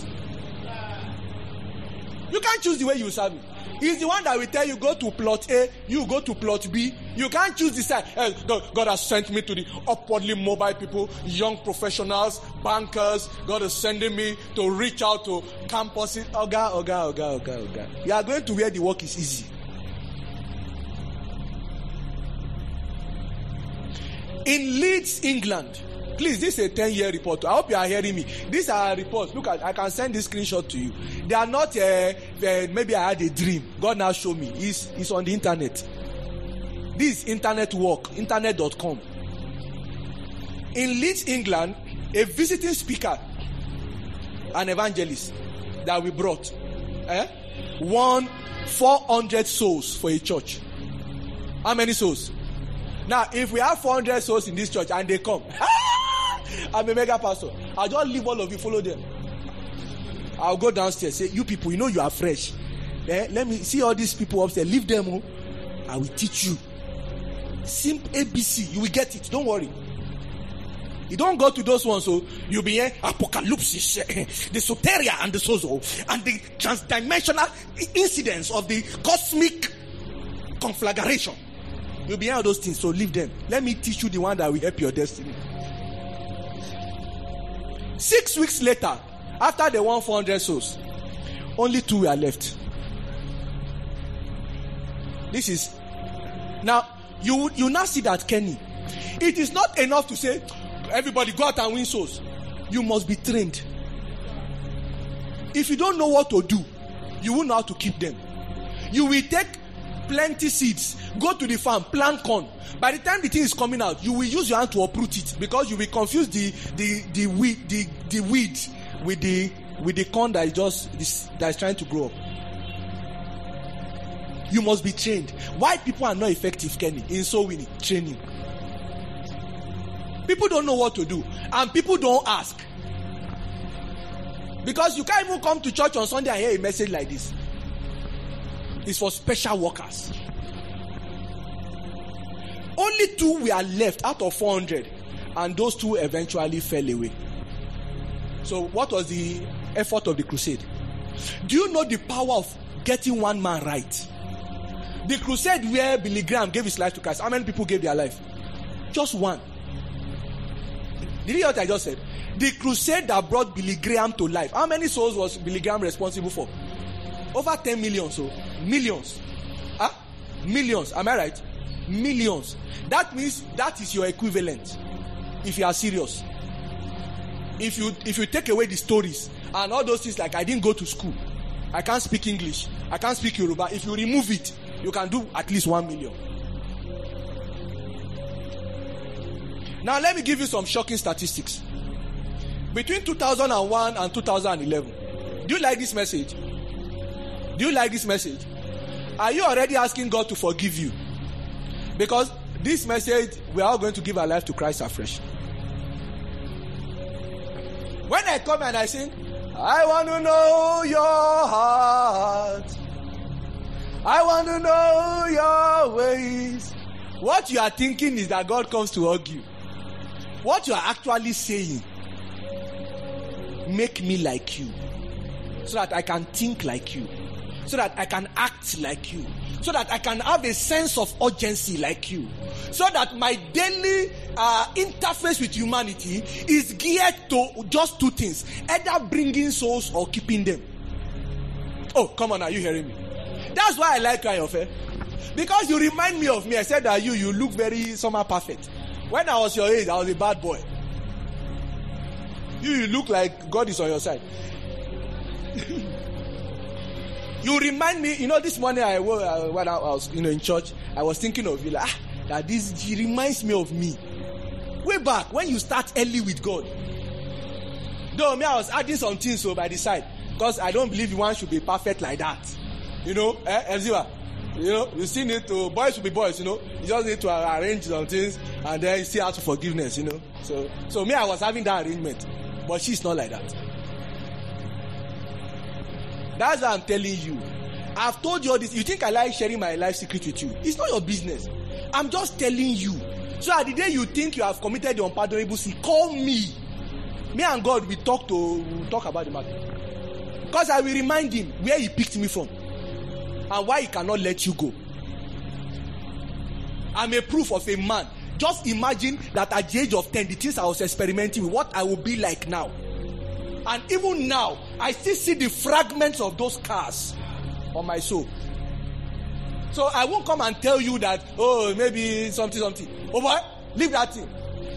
You can't choose the way you serve Him. He's the one that will tell you, go to plot A, you go to plot B. You can't choose the side. God has sent me to the upwardly mobile people, young professionals, bankers. God is sending me to reach out to campuses. Oga. You are going to where the work is easy. In Leeds, England, please, this is a 10-year report. I hope you are hearing me. These are reports. Look, I can send this screenshot to you. They are not, maybe I had a dream. God now showed me. It's on the internet. This is internet work, internet.com. In Leeds, England, a visiting speaker, an evangelist that we brought, won 400 souls for a church. How many souls? Now, if we have 400 souls in this church and they come, I'm a mega pastor. I'll just leave all of you, follow them. I'll go downstairs, say, you people, you know you are fresh. Let me see all these people upstairs. Leave them. I will teach you. Simple ABC. You will get it. Don't worry. You don't go to those ones, so you'll be here, apocalypse, the soteria and the sozo, and the transdimensional incidents of the cosmic conflagration. You'll be here all those things, so leave them. Let me teach you the one that will help your destiny. 6 weeks later, after they won 400 souls, only 2 were left. This is now you now see that, Kenny. It is not enough to say everybody go out and win souls. You must be trained. If you don't know what to do, you won't know how to keep them. You will take plenty seeds, go to the farm, plant corn. By the time the thing is coming out, you will use your hand to uproot it because you will confuse the weed with the corn that is trying to grow up. You must be trained. Why people are not effective, Kenny, in soul winning? Training. People don't know what to do, and people don't ask. Because you can't even come to church on Sunday and hear a message like this. It's for special workers. Only 2 were left out of 400, and those 2 eventually fell away. So what was the effort of the crusade? Do you know the power of getting one man right? The crusade where Billy Graham gave his life to Christ, how many people gave their life? Just 1. Did you hear what I just said? The crusade that brought Billy Graham to life, how many souls was Billy Graham responsible for? Over 10 million, so millions. Millions, am I right? Millions. That means that is your equivalent if you are serious. If you take away the stories and all those things like I didn't go to school, I can't speak English, I can't speak Yoruba, if you remove it, you can do at least 1 million. Now let me give you some shocking statistics. Between 2001 and 2011, do you like this message? Do you like this message? Are you already asking God to forgive you? Because this message, we are all going to give our life to Christ afresh. When I come and I sing, I want to know your heart. I want to know your ways. What you are thinking is that God comes to hug you. What you are actually saying, make me like you, so that I can think like you, so that I can act like you, so that I can have a sense of urgency like you, so that my daily interface with humanity is geared to just two things: either bringing souls or keeping them. Oh, come on, are you hearing me? That's why I like Ayofe, because you remind me of me. I said that you look very somehow perfect. When I was your age, I was a bad boy. You look like God is on your side. You remind me, this morning when I was in church, I was thinking of you like, that he reminds me of me. Way back when you start early with God. Though me, I was adding some things by the side, because I don't believe one should be perfect like that. Ezra, you still need to, boys will be boys, you just need to arrange some things and then you still have to forgiveness, So me, I was having that arrangement, but she's not like that. That's what I'm telling you. I've told you all this. You think I like sharing my life secret with you? It's not your business. I'm just telling you. So at the day you think you have committed the unpardonable sin, call me. Me and God, we'll talk about the matter. Because I will remind him where he picked me from and why he cannot let you go. I'm a proof of a man. Just imagine that at the age of 10, the things I was experimenting with, what I will be like now. And even now, I still see the fragments of those scars on my soul. So I won't come and tell you that, maybe something. Oh boy, leave that thing.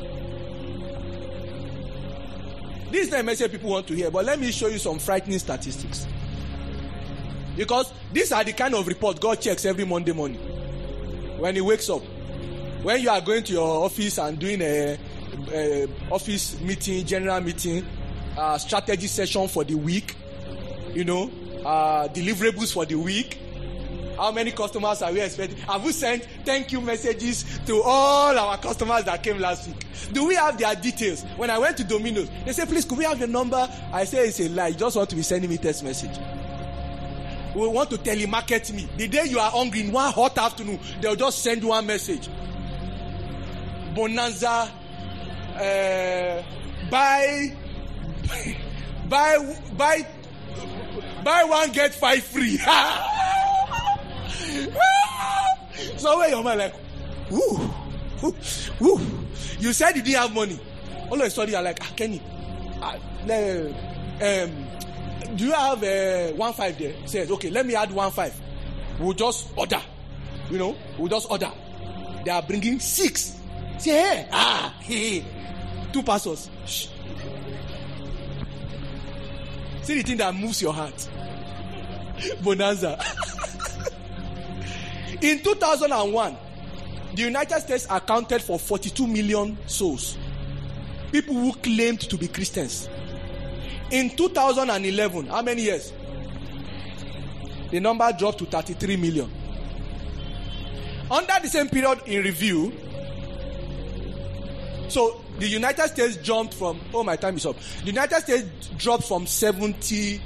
This is the message people want to hear, but let me show you some frightening statistics. Because these are the kind of report God checks every Monday morning. When he wakes up. When you are going to your office and doing a office meeting, general meeting, strategy session for the week, deliverables for the week. How many customers are we expecting? Have we sent thank you messages to all our customers that came last week? Do we have their details? When I went to Domino's, they say, please, could we have your number? I say, it's a lie. You just want to be sending me text message. We want to telemarket me. The day you are hungry in one hot afternoon, they'll just send one message. Bonanza, buy one, get 5 free. So where your man like, woo. You said you didn't have money. All of a sudden you're like, Kenny, do you have 1.5 there? He says, okay, let me add 1.5. We'll just order. We'll just order. They are bringing 6. Say, hey, 2 pastors. Shh. See the thing that moves your heart. Bonanza. In 2001, the United States accounted for 42 million souls. People who claimed to be Christians. In 2011, how many years? The number dropped to 33 million. Under the same period in review, so the United States jumped from, my time is up. The United States dropped from 71%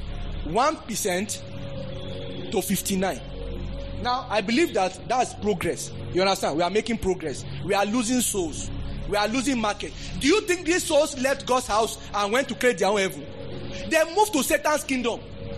to 59%. Now, I believe that's progress. You understand? We are making progress. We are losing souls. We are losing market. Do you think these souls left God's house and went to create their own heaven? They moved to Satan's kingdom.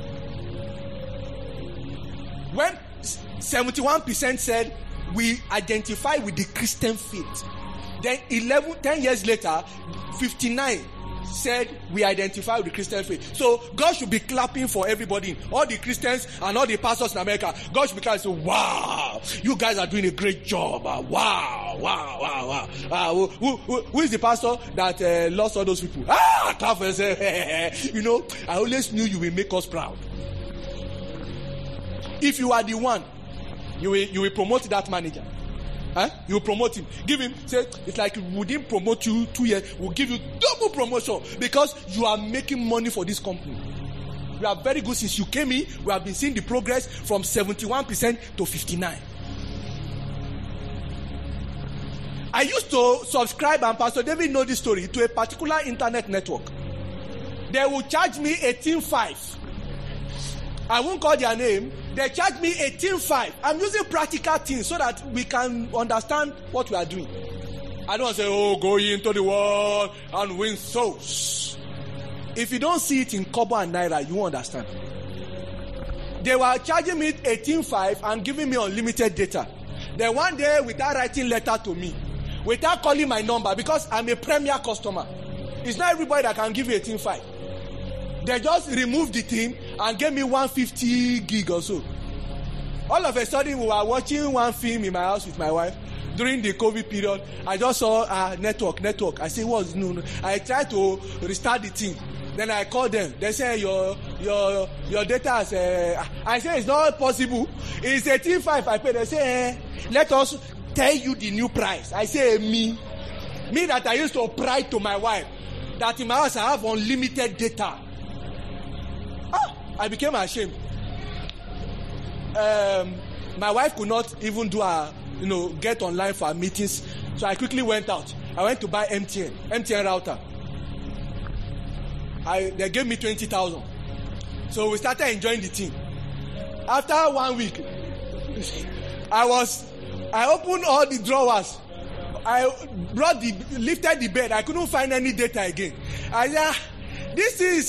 When 71% said, we identify with the Christian faith. Then 10 years later, 59 said we identify with the Christian faith. So God should be clapping for everybody, all the Christians and all the pastors in America. God should be clapping and say, wow, you guys are doing a great job. Wow. Who is the pastor that lost all those people? Clap and say, I always knew you will make us proud. If you are the one, you will promote that manager. You promote him. Give him, say, it's like we didn't promote you 2 years, we'll give you double promotion because you are making money for this company. We are very good since you came in. We have been seeing the progress from 71% to 59%. I used to subscribe, and Pastor David knows this story, to a particular internet network. They will charge me 18.5. I won't call their name. They charge me 18.5. I'm using practical things so that we can understand what we are doing. I don't say, oh, go into the world and win souls. If you don't see it in Kobo and Naira, you won't understand. They were charging me 18.5 and giving me unlimited data. Then one day, without writing letter to me, without calling my number, because I'm a premier customer, it's not everybody that can give you 18.5. They just removed the thing and gave me 150 gig or so. All of a sudden, we were watching one film in my house with my wife during the COVID period. I just saw network. I say, what's no? I tried to restart the thing. Then I called them. They say your data is. I say it's not possible. It's 18.5. I pay. They say let us tell you the new price. I say me that I used to pride to my wife that in my house I have unlimited data. I became ashamed. My wife could not even do get online for meetings. So I quickly went out. I went to buy MTN router. They gave me 20,000. So we started enjoying the thing. After 1 week, I opened all the drawers. I lifted the bed. I couldn't find any data again. I said, this is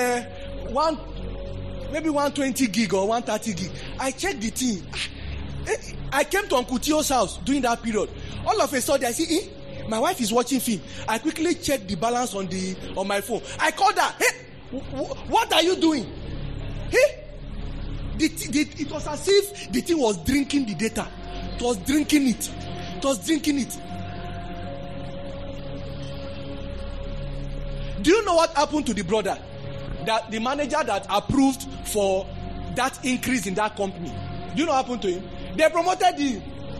maybe 120 gig or 130 gig. I checked the thing. I came to Uncle Tio's house during that period. All of a sudden, I see, my wife is watching film. I quickly checked the balance on my phone. I called her. Hey, what are you doing? Hey, it was as if the thing was drinking the data. It was drinking it. Do you know what happened to the brother? That the manager that approved for that increase in that company. Do you know what happened to him? They promoted him.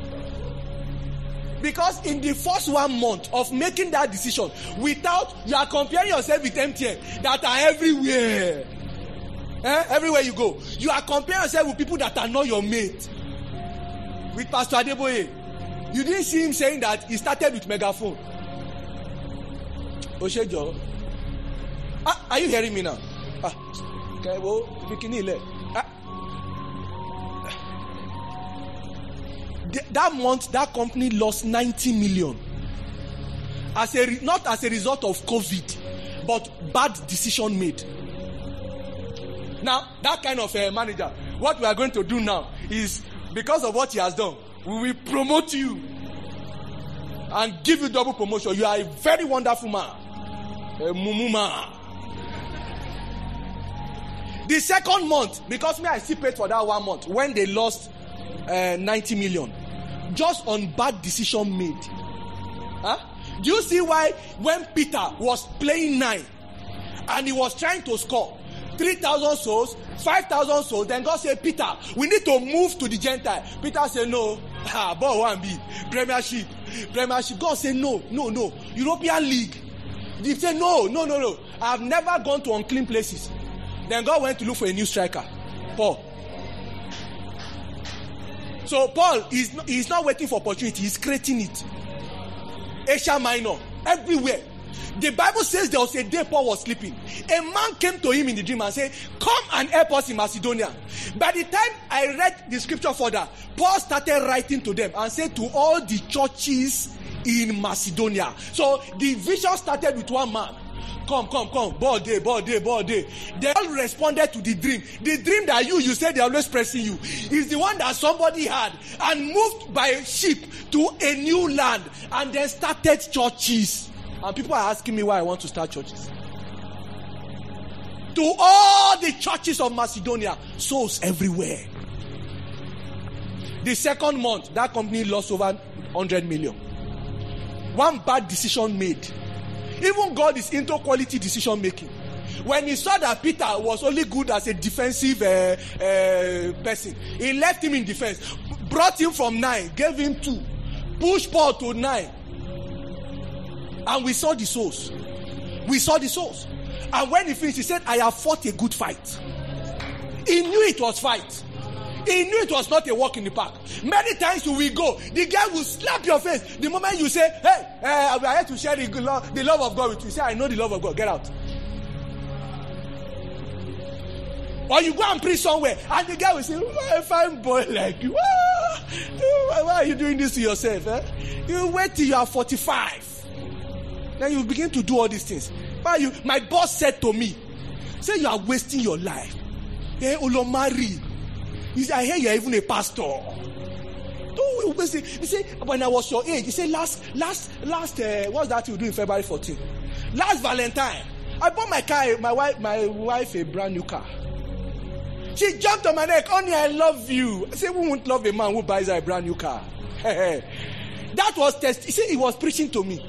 Because in the first 1 month of making that decision, you are comparing yourself with MTN that are everywhere. Everywhere you go. You are comparing yourself with people that are not your mate. With Pastor Adeboye. You didn't see him saying that he started with megaphone. Oshejo. Are you hearing me now? That month, that company lost 90 million. Not as a result of COVID, but bad decision made. Now, that kind of manager, what we are going to do now is, because of what he has done, we will promote you and give you double promotion. You are a very wonderful man. A mumuma. The second month, because I still paid for that 1 month, when they lost 90 million, just on bad decision made. Do you see why when Peter was playing 9 and he was trying to score 3,000 souls, 5,000 souls, then God said, Peter, we need to move to the Gentile. Peter said, no. Ball 1B, Premiership. God said, no. European League. They said, no. I've never gone to unclean places. Then God went to look for a new striker, Paul. So Paul is not waiting for opportunity, he's creating it. Asia Minor, everywhere. The Bible says there was a day Paul was sleeping. A man came to him in the dream and said, come and help us in Macedonia. By the time I read the scripture further, Paul started writing to them and said to all the churches in Macedonia. So the vision started with one man. Come. Ball day. They all responded to the dream. The dream that you said they're always pressing you is the one that somebody had and moved by ship to a new land and then started churches. And people are asking me why I want to start churches. To all the churches of Macedonia, souls everywhere. The second month, that company lost over 100 million. One bad decision made. Even God is into quality decision making. When he saw that Peter was only good as a defensive person, he left him in defense, brought him from 9, gave him 2, Push Paul to 9. And we saw the souls. We saw the souls. And when he finished, he said, I have fought a good fight. He knew it was fight. He knew it was not a walk in the park. Many times you will go, the guy will slap your face. The moment you say, hey, I'm here to share the love of God with you. You say, I know the love of God. Get out. Or you go and preach somewhere, and the guy will say, oh, a fine boy like you. Why are you doing this to yourself? Eh? You wait till you are 45. Then you begin to do all these things. My boss said to me, say you are wasting your life. Hey, Olomari. I hear you are even a pastor. Don't waste it. He said, when I was your age, he said, last, what's that you do in February 14? Last Valentine, I bought my wife a brand new car. She jumped on my neck, honey, I love you. I said, who won't love a man who buys a brand new car? That was test. He said he was preaching to me.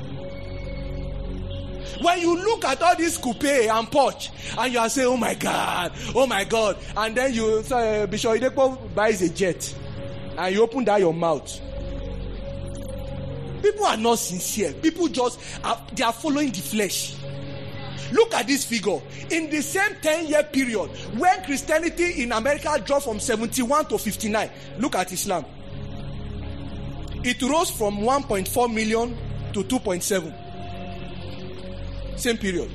When you look at all this coupe and Porsche, and you are saying, oh my God, and then you say, Bishop Idepo buys a jet, and you open that your mouth. People are not sincere. People they are following the flesh. Look at this figure. In the same 10-year period, when Christianity in America dropped from 71 to 59, look at Islam. It rose from 1.4 million to 2.7. Same period.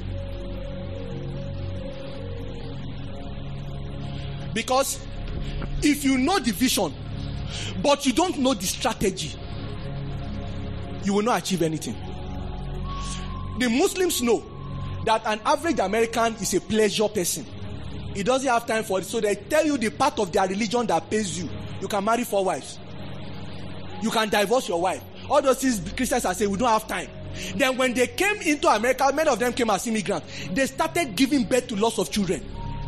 Because if you know the vision, but you don't know the strategy, you will not achieve anything. The Muslims know that an average American is a pleasure person. He doesn't have time for it. So they tell you the part of their religion that pays you. You can marry 4 wives. You can divorce your wife. All those things Christians are saying, we don't have time. Then when they came into America, many of them came as immigrants. They started giving birth to lots of children.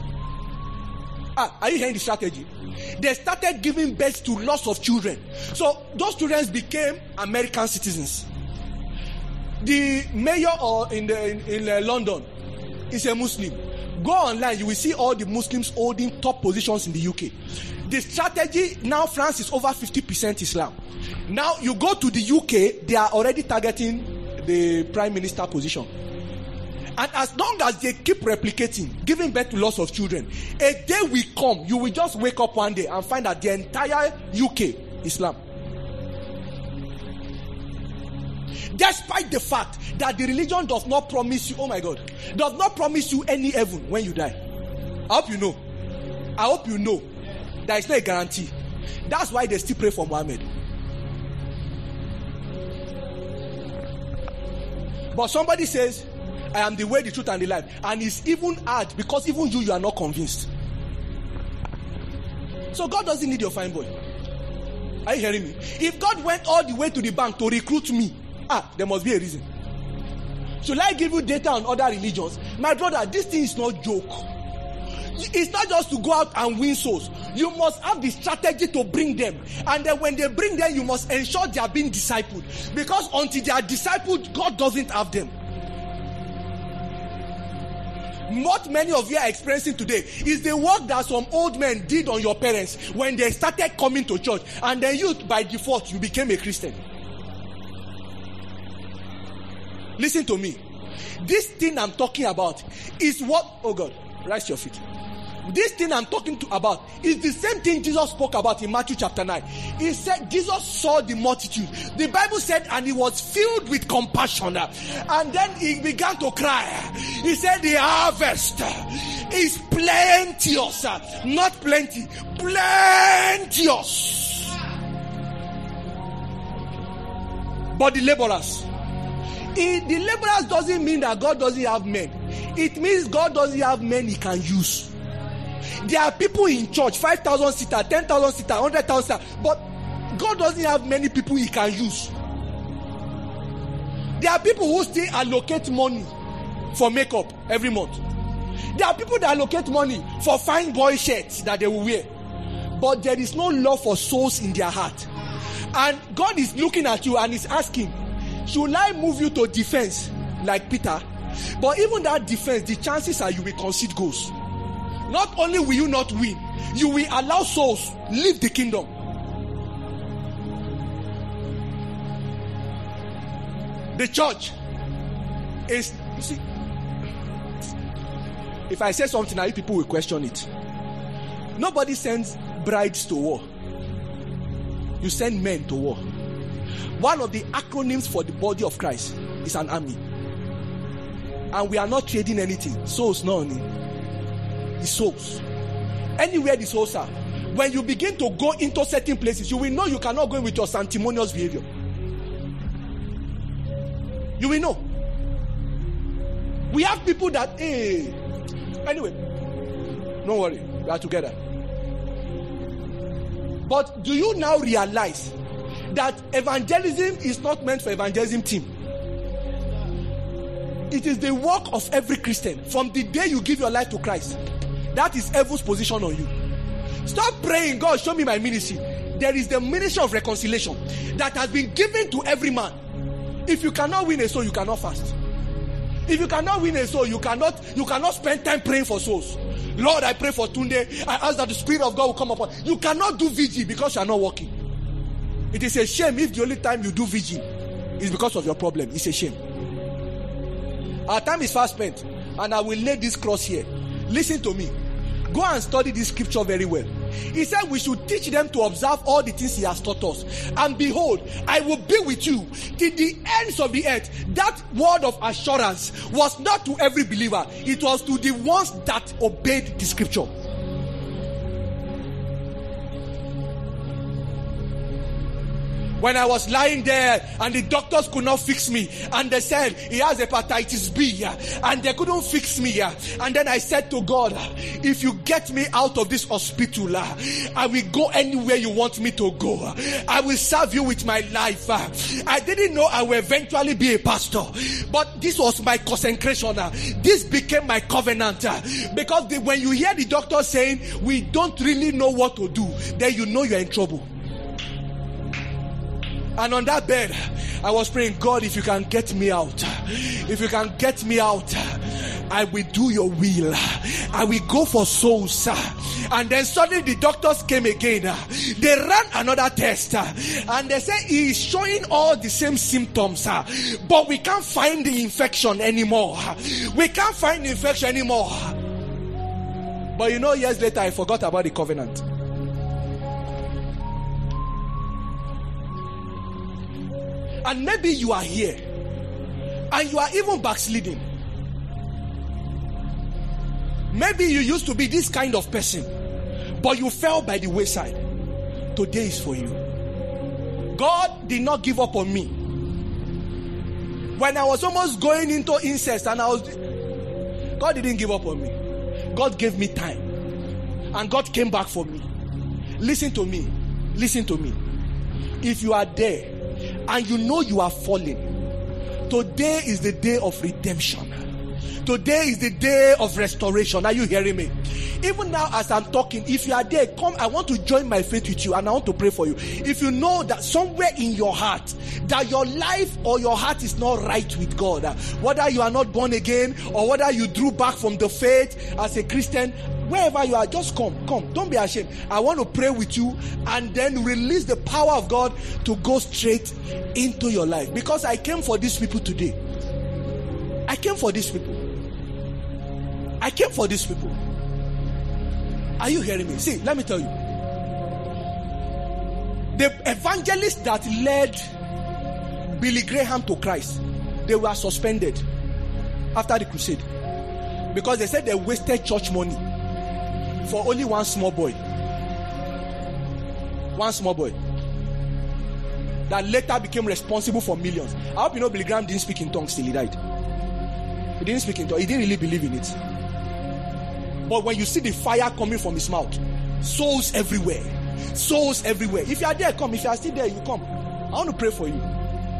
Are you hearing the strategy? They started giving birth to lots of children. So those children became American citizens. The mayor in London is a Muslim. Go online, you will see all the Muslims holding top positions in the UK. The strategy, now France is over 50% Islam. Now you go to the UK, they are already targeting the prime minister position. And as long as they keep replicating, giving birth to lots of children, a day will come, you will just wake up one day and find that the entire UK Islam. Despite the fact that the religion does not promise you, oh my God, does not promise you any heaven when you die. I hope you know. I hope you know. There is no guarantee. That's why they still pray for Muhammad. But somebody says, I am the way, the truth, and the life. And it's even hard because even you are not convinced. So God doesn't need your fine boy. Are you hearing me? If God went all the way to the bank to recruit me, there must be a reason. Should I give you data on other religions? My brother, this thing is not joke. It's not just to go out and win souls. You must have the strategy to bring them. And then when they bring them, you must ensure they are being discipled. Because until they are discipled, God doesn't have them. What many of you are experiencing today is the work that some old men did on your parents when they started coming to church. And then you, by default, you became a Christian. Listen to me. This thing I'm talking about is what, oh God, rise your feet. This thing I'm talking about is the same thing Jesus spoke about in Matthew chapter 9. He said Jesus saw the multitude. The Bible said, and he was filled with compassion. And then he began to cry. He said, the harvest is plenteous. Not plenty, plenteous. But the laborers. The laborers doesn't mean that God doesn't have men. It means God doesn't have men he can use. There are people in church, 5,000 seater, 10,000 seater, 100,000 seater, but God doesn't have many people he can use. There are people who still allocate money for makeup every month. There are people that allocate money for fine boy shirts that they will wear. But there is no love for souls in their heart. And God is looking at you and is asking, should I move you to defense like Peter? But even that defense, the chances are you will concede goals. Not only will you not win, you will allow souls leave the kingdom. The church is, you see, if I say something now, you people will question it. Nobody sends brides to war. You send men to war. One of the acronyms for the body of Christ is an army. And we are not trading anything. Souls, no. The souls. Anywhere the souls are. When you begin to go into certain places, you will know you cannot go in with your sanctimonious behavior. You will know. We have people that, anyway, don't worry, we are together. But do you now realize that evangelism is not meant for evangelism team? It is the work of every Christian. From the day you give your life to Christ, that is heaven's position on you. Stop praying, God, show me my ministry. There is the ministry of reconciliation that has been given to every man. If you cannot win a soul, you cannot fast. If you cannot win a soul, you cannot spend time praying for souls. Lord, I pray for Tunde. I ask that the Spirit of God will come upon. You cannot do VG because you are not working. It is a shame if the only time you do VG is because of your problem. It's a shame. Our time is fast spent, and I will lay this cross here. Listen to me. Go and study this scripture very well. He said we should teach them to observe all the things he has taught us. And behold, I will be with you till the ends of the earth. That word of assurance was not to every believer. It was to the ones that obeyed the scripture. When I was lying there and the doctors could not fix me, and they said he has hepatitis B, and they couldn't fix me, and then I said to God, if you get me out of this hospital, I will go anywhere you want me to go. I will serve you with my life. I didn't know I will eventually be a pastor, but this was my consecration. This became my covenant, because when you hear the doctor saying we don't really know what to do, then you know you're in trouble. And on that bed, I was praying, God, if you can get me out, I will do your will. I will go for souls. And then suddenly the doctors came again. They ran another test. And they said he is showing all the same symptoms. But we can't find the infection anymore. But you know, years later, I forgot about the covenant. And maybe you are here and you are even backsliding. Maybe you used to be this kind of person, but you fell by the wayside. Today is for you. God did not give up on me. When I was almost going into incest, God didn't give up on me. God gave me time, and God came back for me. Listen to me. If you are there and you know you are falling, today is the day of redemption. Today is the day of restoration. Are you hearing me? Even now as I'm talking, if you are there, come, I want to join my faith with you and I want to pray for you. If you know that somewhere in your heart that your life or your heart is not right with God, whether you are not born again or whether you drew back from the faith as a Christian, wherever you are, just come. Don't be ashamed. I want to pray with you and then release the power of God to go straight into your life. Because I came for these people today. I came for these people. Are you hearing me? See, let me tell you. The evangelists that led Billy Graham to Christ, they were suspended after the crusade. Because they said they wasted church money for only one small boy. That later became responsible for millions. I hope you know Billy Graham didn't speak in tongues till he died. He didn't speak in tongues. He didn't really believe in it. But when you see the fire coming from his mouth, souls everywhere. If you are there, come. If you are still there, you come. I want to pray for you.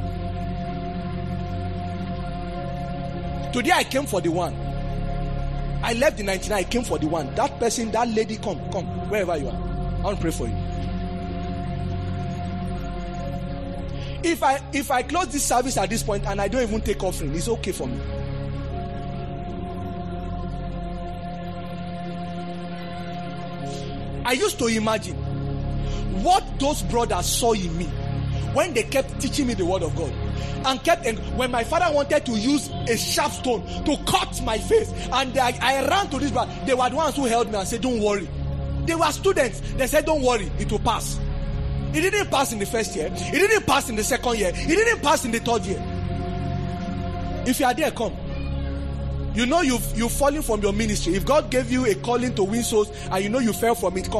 Today I came for the one. I left the 99. I came for the one. That person, that lady, come. Wherever you are. I want to pray for you. If I close this service at this point and I don't even take offering, it's okay for me. I used to imagine what those brothers saw in me when they kept teaching me the word of God. And when my father wanted to use a sharp stone to cut my face, and I ran to this bar, they were the ones who held me and said, don't worry. They were students. They said, don't worry, it will pass. It didn't pass in the first year. It didn't pass in the second year. It didn't pass in the third year. If you are there, come. You know you've fallen from your ministry. If God gave you a calling to win souls and you know you fell from it, come.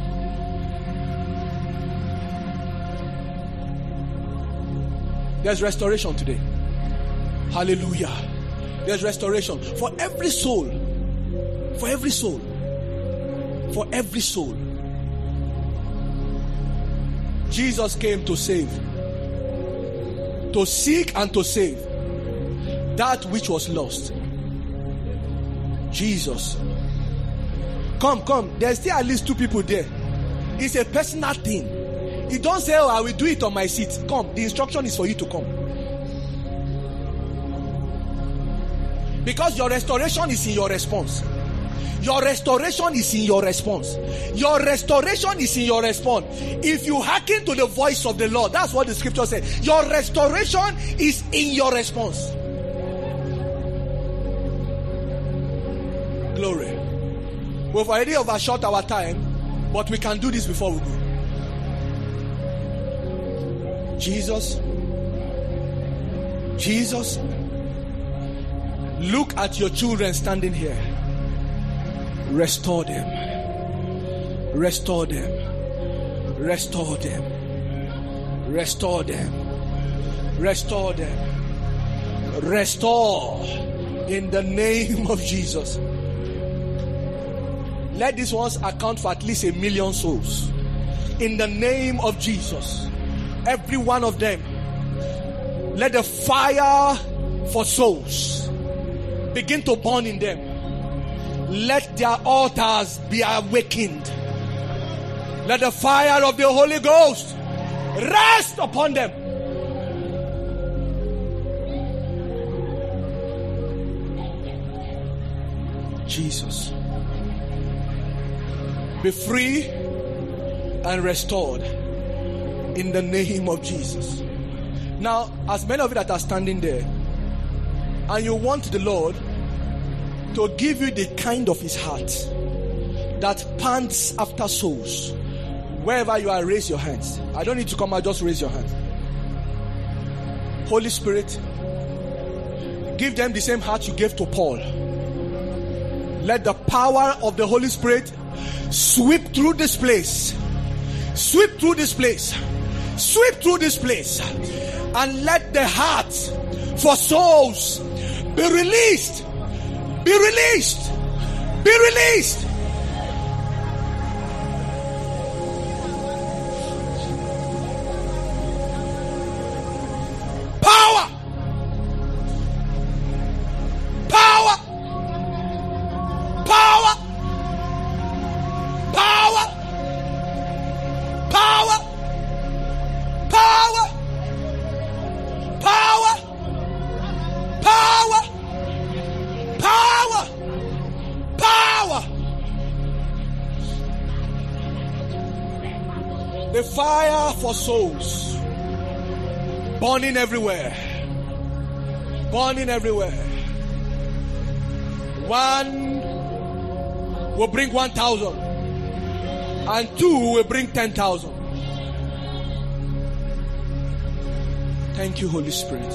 There's restoration today. Hallelujah. There's restoration for every soul. For every soul. For every soul. Jesus came to save. To seek and to save that which was lost. Jesus. Come. There's still at least 2 people there. It's a personal thing. You don't say, oh, I will do it on my seat. Come. The instruction is for you to come. Because your restoration is in your response. Your restoration is in your response. Your restoration is in your response. If you hearken to the voice of the Lord, that's what the scripture says. Your restoration is in your response. Glory. We've already overshot our time, but we can do this before we go. Jesus, look at your children standing here. Restore them. Restore them. Restore them. Restore them. Restore them. Restore in the name of Jesus. Let these ones account for at least 1 million souls. In the name of Jesus. Every one of them. Let the fire for souls begin to burn in them. Let their altars be awakened. Let the fire of the Holy Ghost rest upon them. Jesus. Be free and restored in the name of Jesus. Now, as many of you that are standing there and you want the Lord to give you the kind of his heart that pants after souls, wherever you are, raise your hands. I don't need to come out, just raise your hands. Holy Spirit, give them the same heart you gave to Paul. Let the power of the Holy Spirit sweep through this place. Sweep through this place. Sweep through this place. And let the heart for souls be released. Be released. Be released. Power. Power. Power. Power. Power. Power. Power. Power. Power. Power. The fire for souls burning everywhere. Burning everywhere. 1 will bring 1,000 and 2 will bring 10,000. Thank you, Holy Spirit.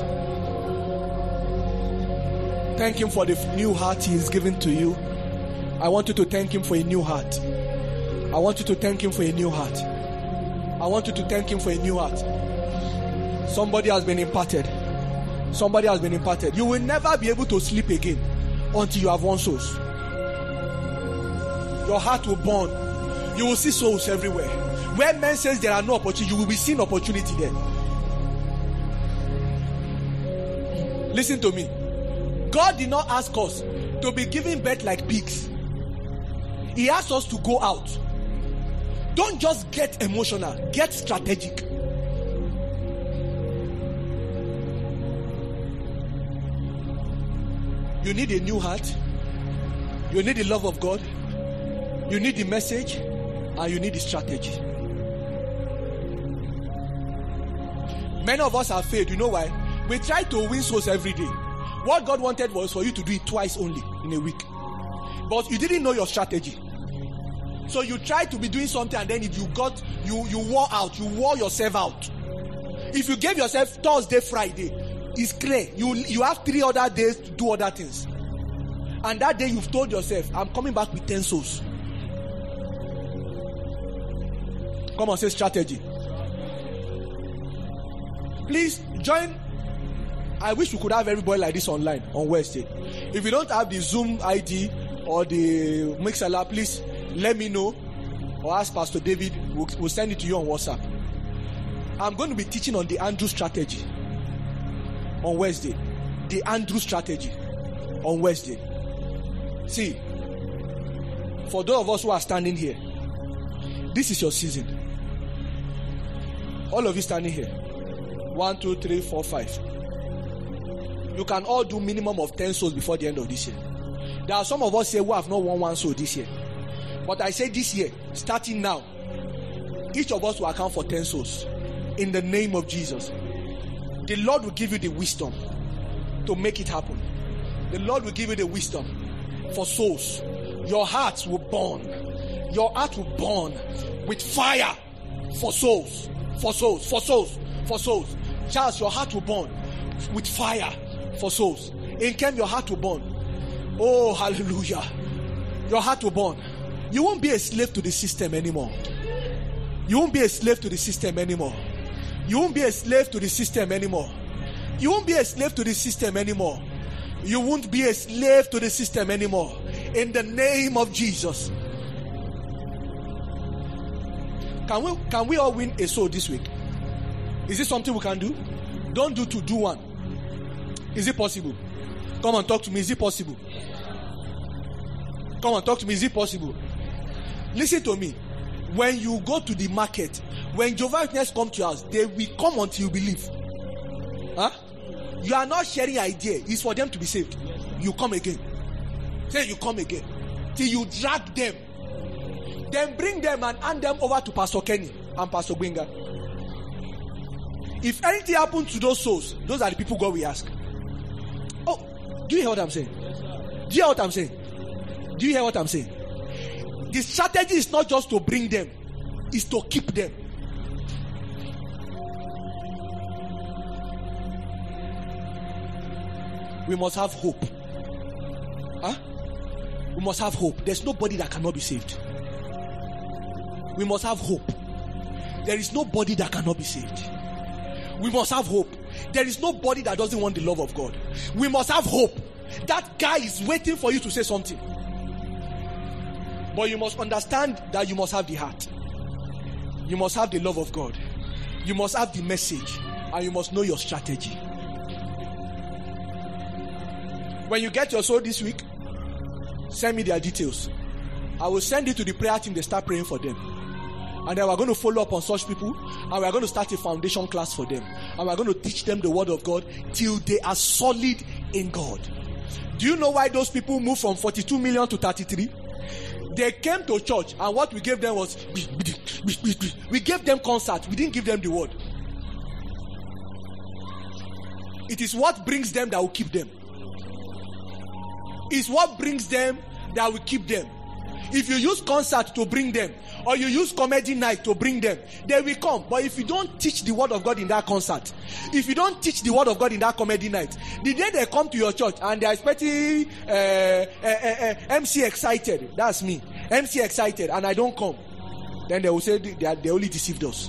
Thank him for the new heart he is giving to you. I want you to thank him for a new heart. I want you to thank him for a new heart. I want you to thank him for a new heart. Somebody has been imparted. Somebody has been imparted. You will never be able to sleep again until you have won souls. Your heart will burn. You will see souls everywhere. Where men says there are no opportunity, you will be seeing opportunity there. Listen to me. God did not ask us to be giving birth like pigs. He asked us to go out. Don't just get emotional, get strategic. You need a new heart. You need the love of God. You need the message. And you need the strategy. Many of us have failed. You know why? We try to win souls every day. What God wanted was for you to do it twice only in a week. But you didn't know your strategy. So you tried to be doing something, and then if you wore out, you wore yourself out. If you gave yourself Thursday, Friday, it's clear. You have 3 other days to do other things. And that day you've told yourself, I'm coming back with 10 souls. Come on, say strategy. Please join. I wish we could have everybody like this online on Wednesday. If you don't have the Zoom ID or the Mixlr, please let me know or ask Pastor David. We'll send it to you on WhatsApp. I'm going to be teaching on the Andrew strategy on Wednesday. The Andrew strategy on Wednesday. See, for those of us who are standing here, this is your season. All of you standing here. 1, 2, 3, 4, 5. You can all do minimum of 10 souls before the end of this year. There are some of us here who have not won 1 soul this year. But I say this year, starting now, each of us will account for 10 souls. In the name of Jesus. The Lord will give you the wisdom to make it happen. The Lord will give you the wisdom for souls. Your hearts will burn. Your heart will burn with fire for souls. For souls. For souls. For souls. Charles, your heart will burn with fire for souls. In Kem, your heart will burn. Oh, hallelujah. Your heart will burn. You won't be a slave to the system anymore. You won't be a slave to the system anymore. You won't be a slave to the system anymore. You won't be a slave to the system anymore. You won't be a slave to the system anymore. In the name of Jesus. Can we all win a soul this week? Is it something we can do? Don't do 2, do 1. Is it possible? Come on, talk to me. Is it possible? Come on, talk to me. Is it possible? Listen to me. When you go to the market, when Jehovah's Witnesses come to your house, they will come until you believe. Huh? You are not sharing idea. It's for them to be saved. You come again. Say you come again. Till you drag them. Then bring them and hand them over to Pastor Kenny and Pastor Gbenga. If anything happens to those souls, those are the people God will ask. Oh, do you hear what I'm saying? Do you hear what I'm saying? Do you hear what I'm saying? The strategy is not just to bring them, it's to keep them. We must have hope. Huh? We must have hope. There's nobody that cannot be saved. We must have hope. There is nobody that cannot be saved. We must have hope. There is nobody that doesn't want the love of God. We must have hope. That guy is waiting for you to say something. But you must understand that you must have the heart. You must have the love of God. You must have the message. And you must know your strategy. When you get your soul this week, send me their details. I will send it to the prayer team. They start praying for them. And then we're going to follow up on such people. And we're going to start a foundation class for them. And we're going to teach them the word of God till they are solid in God. Do you know why those people moved from 42 million to 33? They came to church, and what we gave them was, we gave them concert. We didn't give them the word. It is what brings them that will keep them. It's what brings them that will keep them. If you use concert to bring them, or you use comedy night to bring them, they will come. But if you don't teach the word of God in that concert, if you don't teach the word of God in that comedy night, the day they come to your church and they are expecting MC excited, that's me, MC excited, and I don't come, then they will say they only deceived us.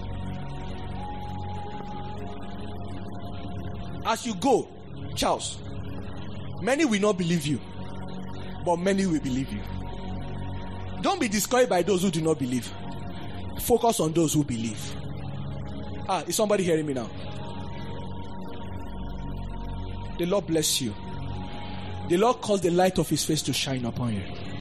As you go, Charles, many will not believe you, but many will believe you. Don't be discouraged by those who do not believe. Focus on those who believe. Is somebody hearing me now? The Lord bless you. The Lord cause the light of his face to shine upon you.